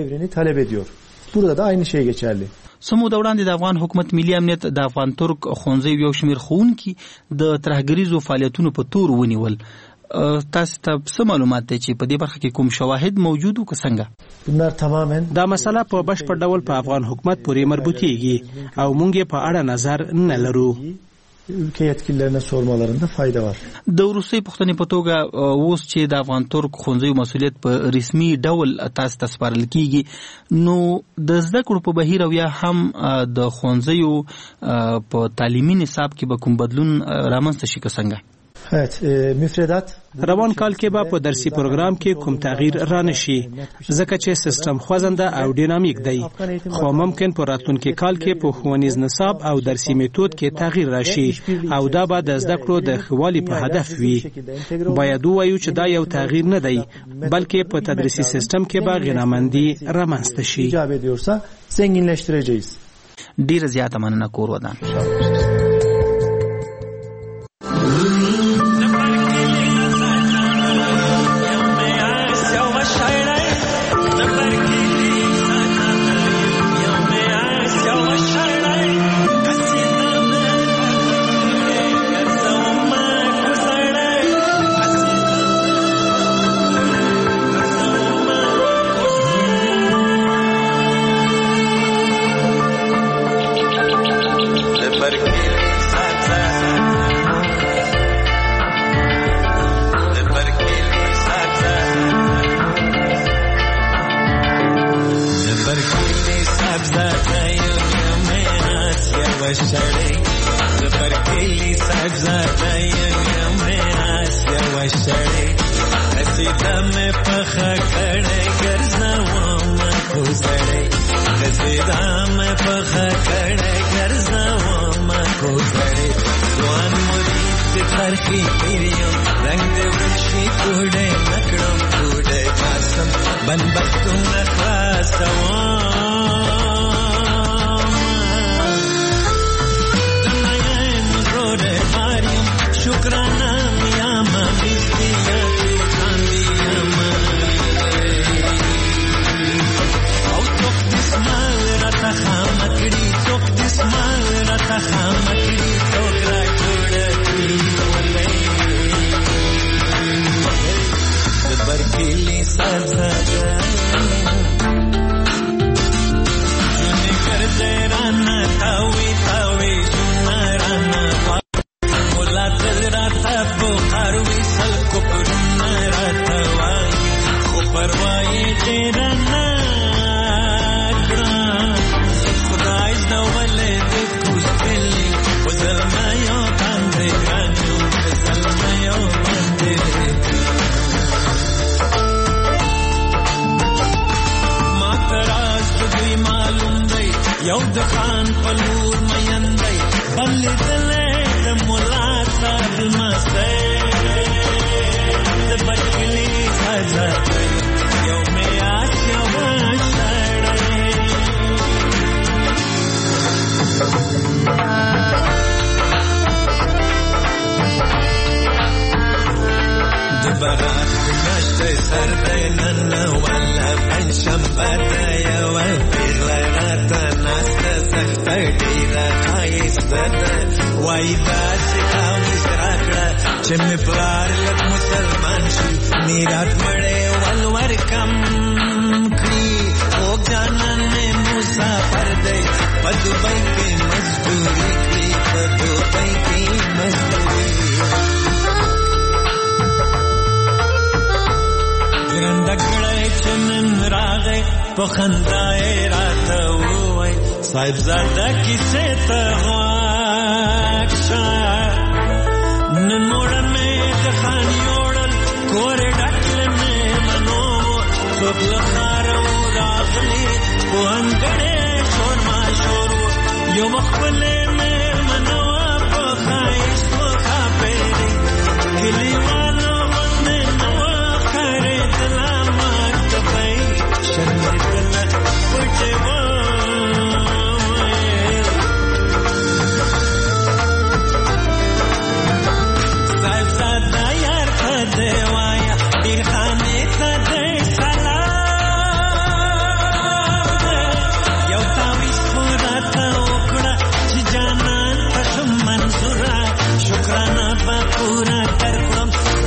سمو د وړاندې د افغان حکومت ملي امنیت د افغان ترک ښوونځیو یو شمېر ښوونکي د ترهګریزو فعالیتونو په تور ونیول. تاسو ته څه معلومات دي چې په دې برخه کې کوم شواهد موجود او څنګه؟ دا مسله په بشپړ ډول په افغان حکومت پورې مربوطیږي او موږ یې په اړه نظر نه لرو. ülke yetkililerine sormalarında fayda var. د روسي پښتنې په توګه اوس چې د افغان ترک ښوونځیو مسؤلیت په رسمي ډول تاسو ته سپارل کیږي، نو د زده کړو په بهیر او یا هم د ښوونځیو په تعلیمي نصاب کې به کوم بدلون رامنځته شي که څنګه؟ مفردات روان کال کې به په درسي پروګرام کې کوم تغییر را نشي ځکه چې سیستم خوځنده او ډینامیک دی، خو ممکن په راتلونکي کال کې په ښوونیز نصاب او درسي میتود کې تغییر راشي او دا به د زده کړو د ښه والي په هدف وي. باید ووایو چې دا یو تغییر نه دی بلکې په تدریسي سیستم کې به غنامندي رامنځته شي. ډیره زیاته مننه کور ودان.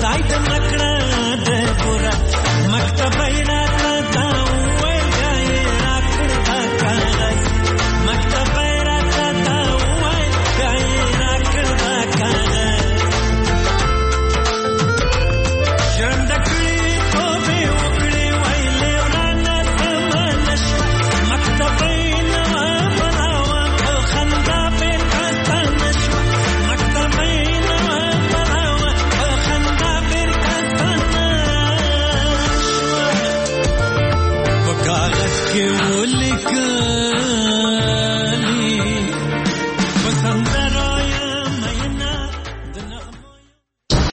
خدای د نکړه د ګورا مکتب راته دا وای ځای راکړه کاغذ مکتب راته دا وای ځای راکړه کاغذ ژوند کړی ته به وکړي وای له ورانه تمنش مکتب نه بلاوا خندا به کاستانش مکتب نه بلاوا خندا به کاستانش په کاغذ کې ولیکل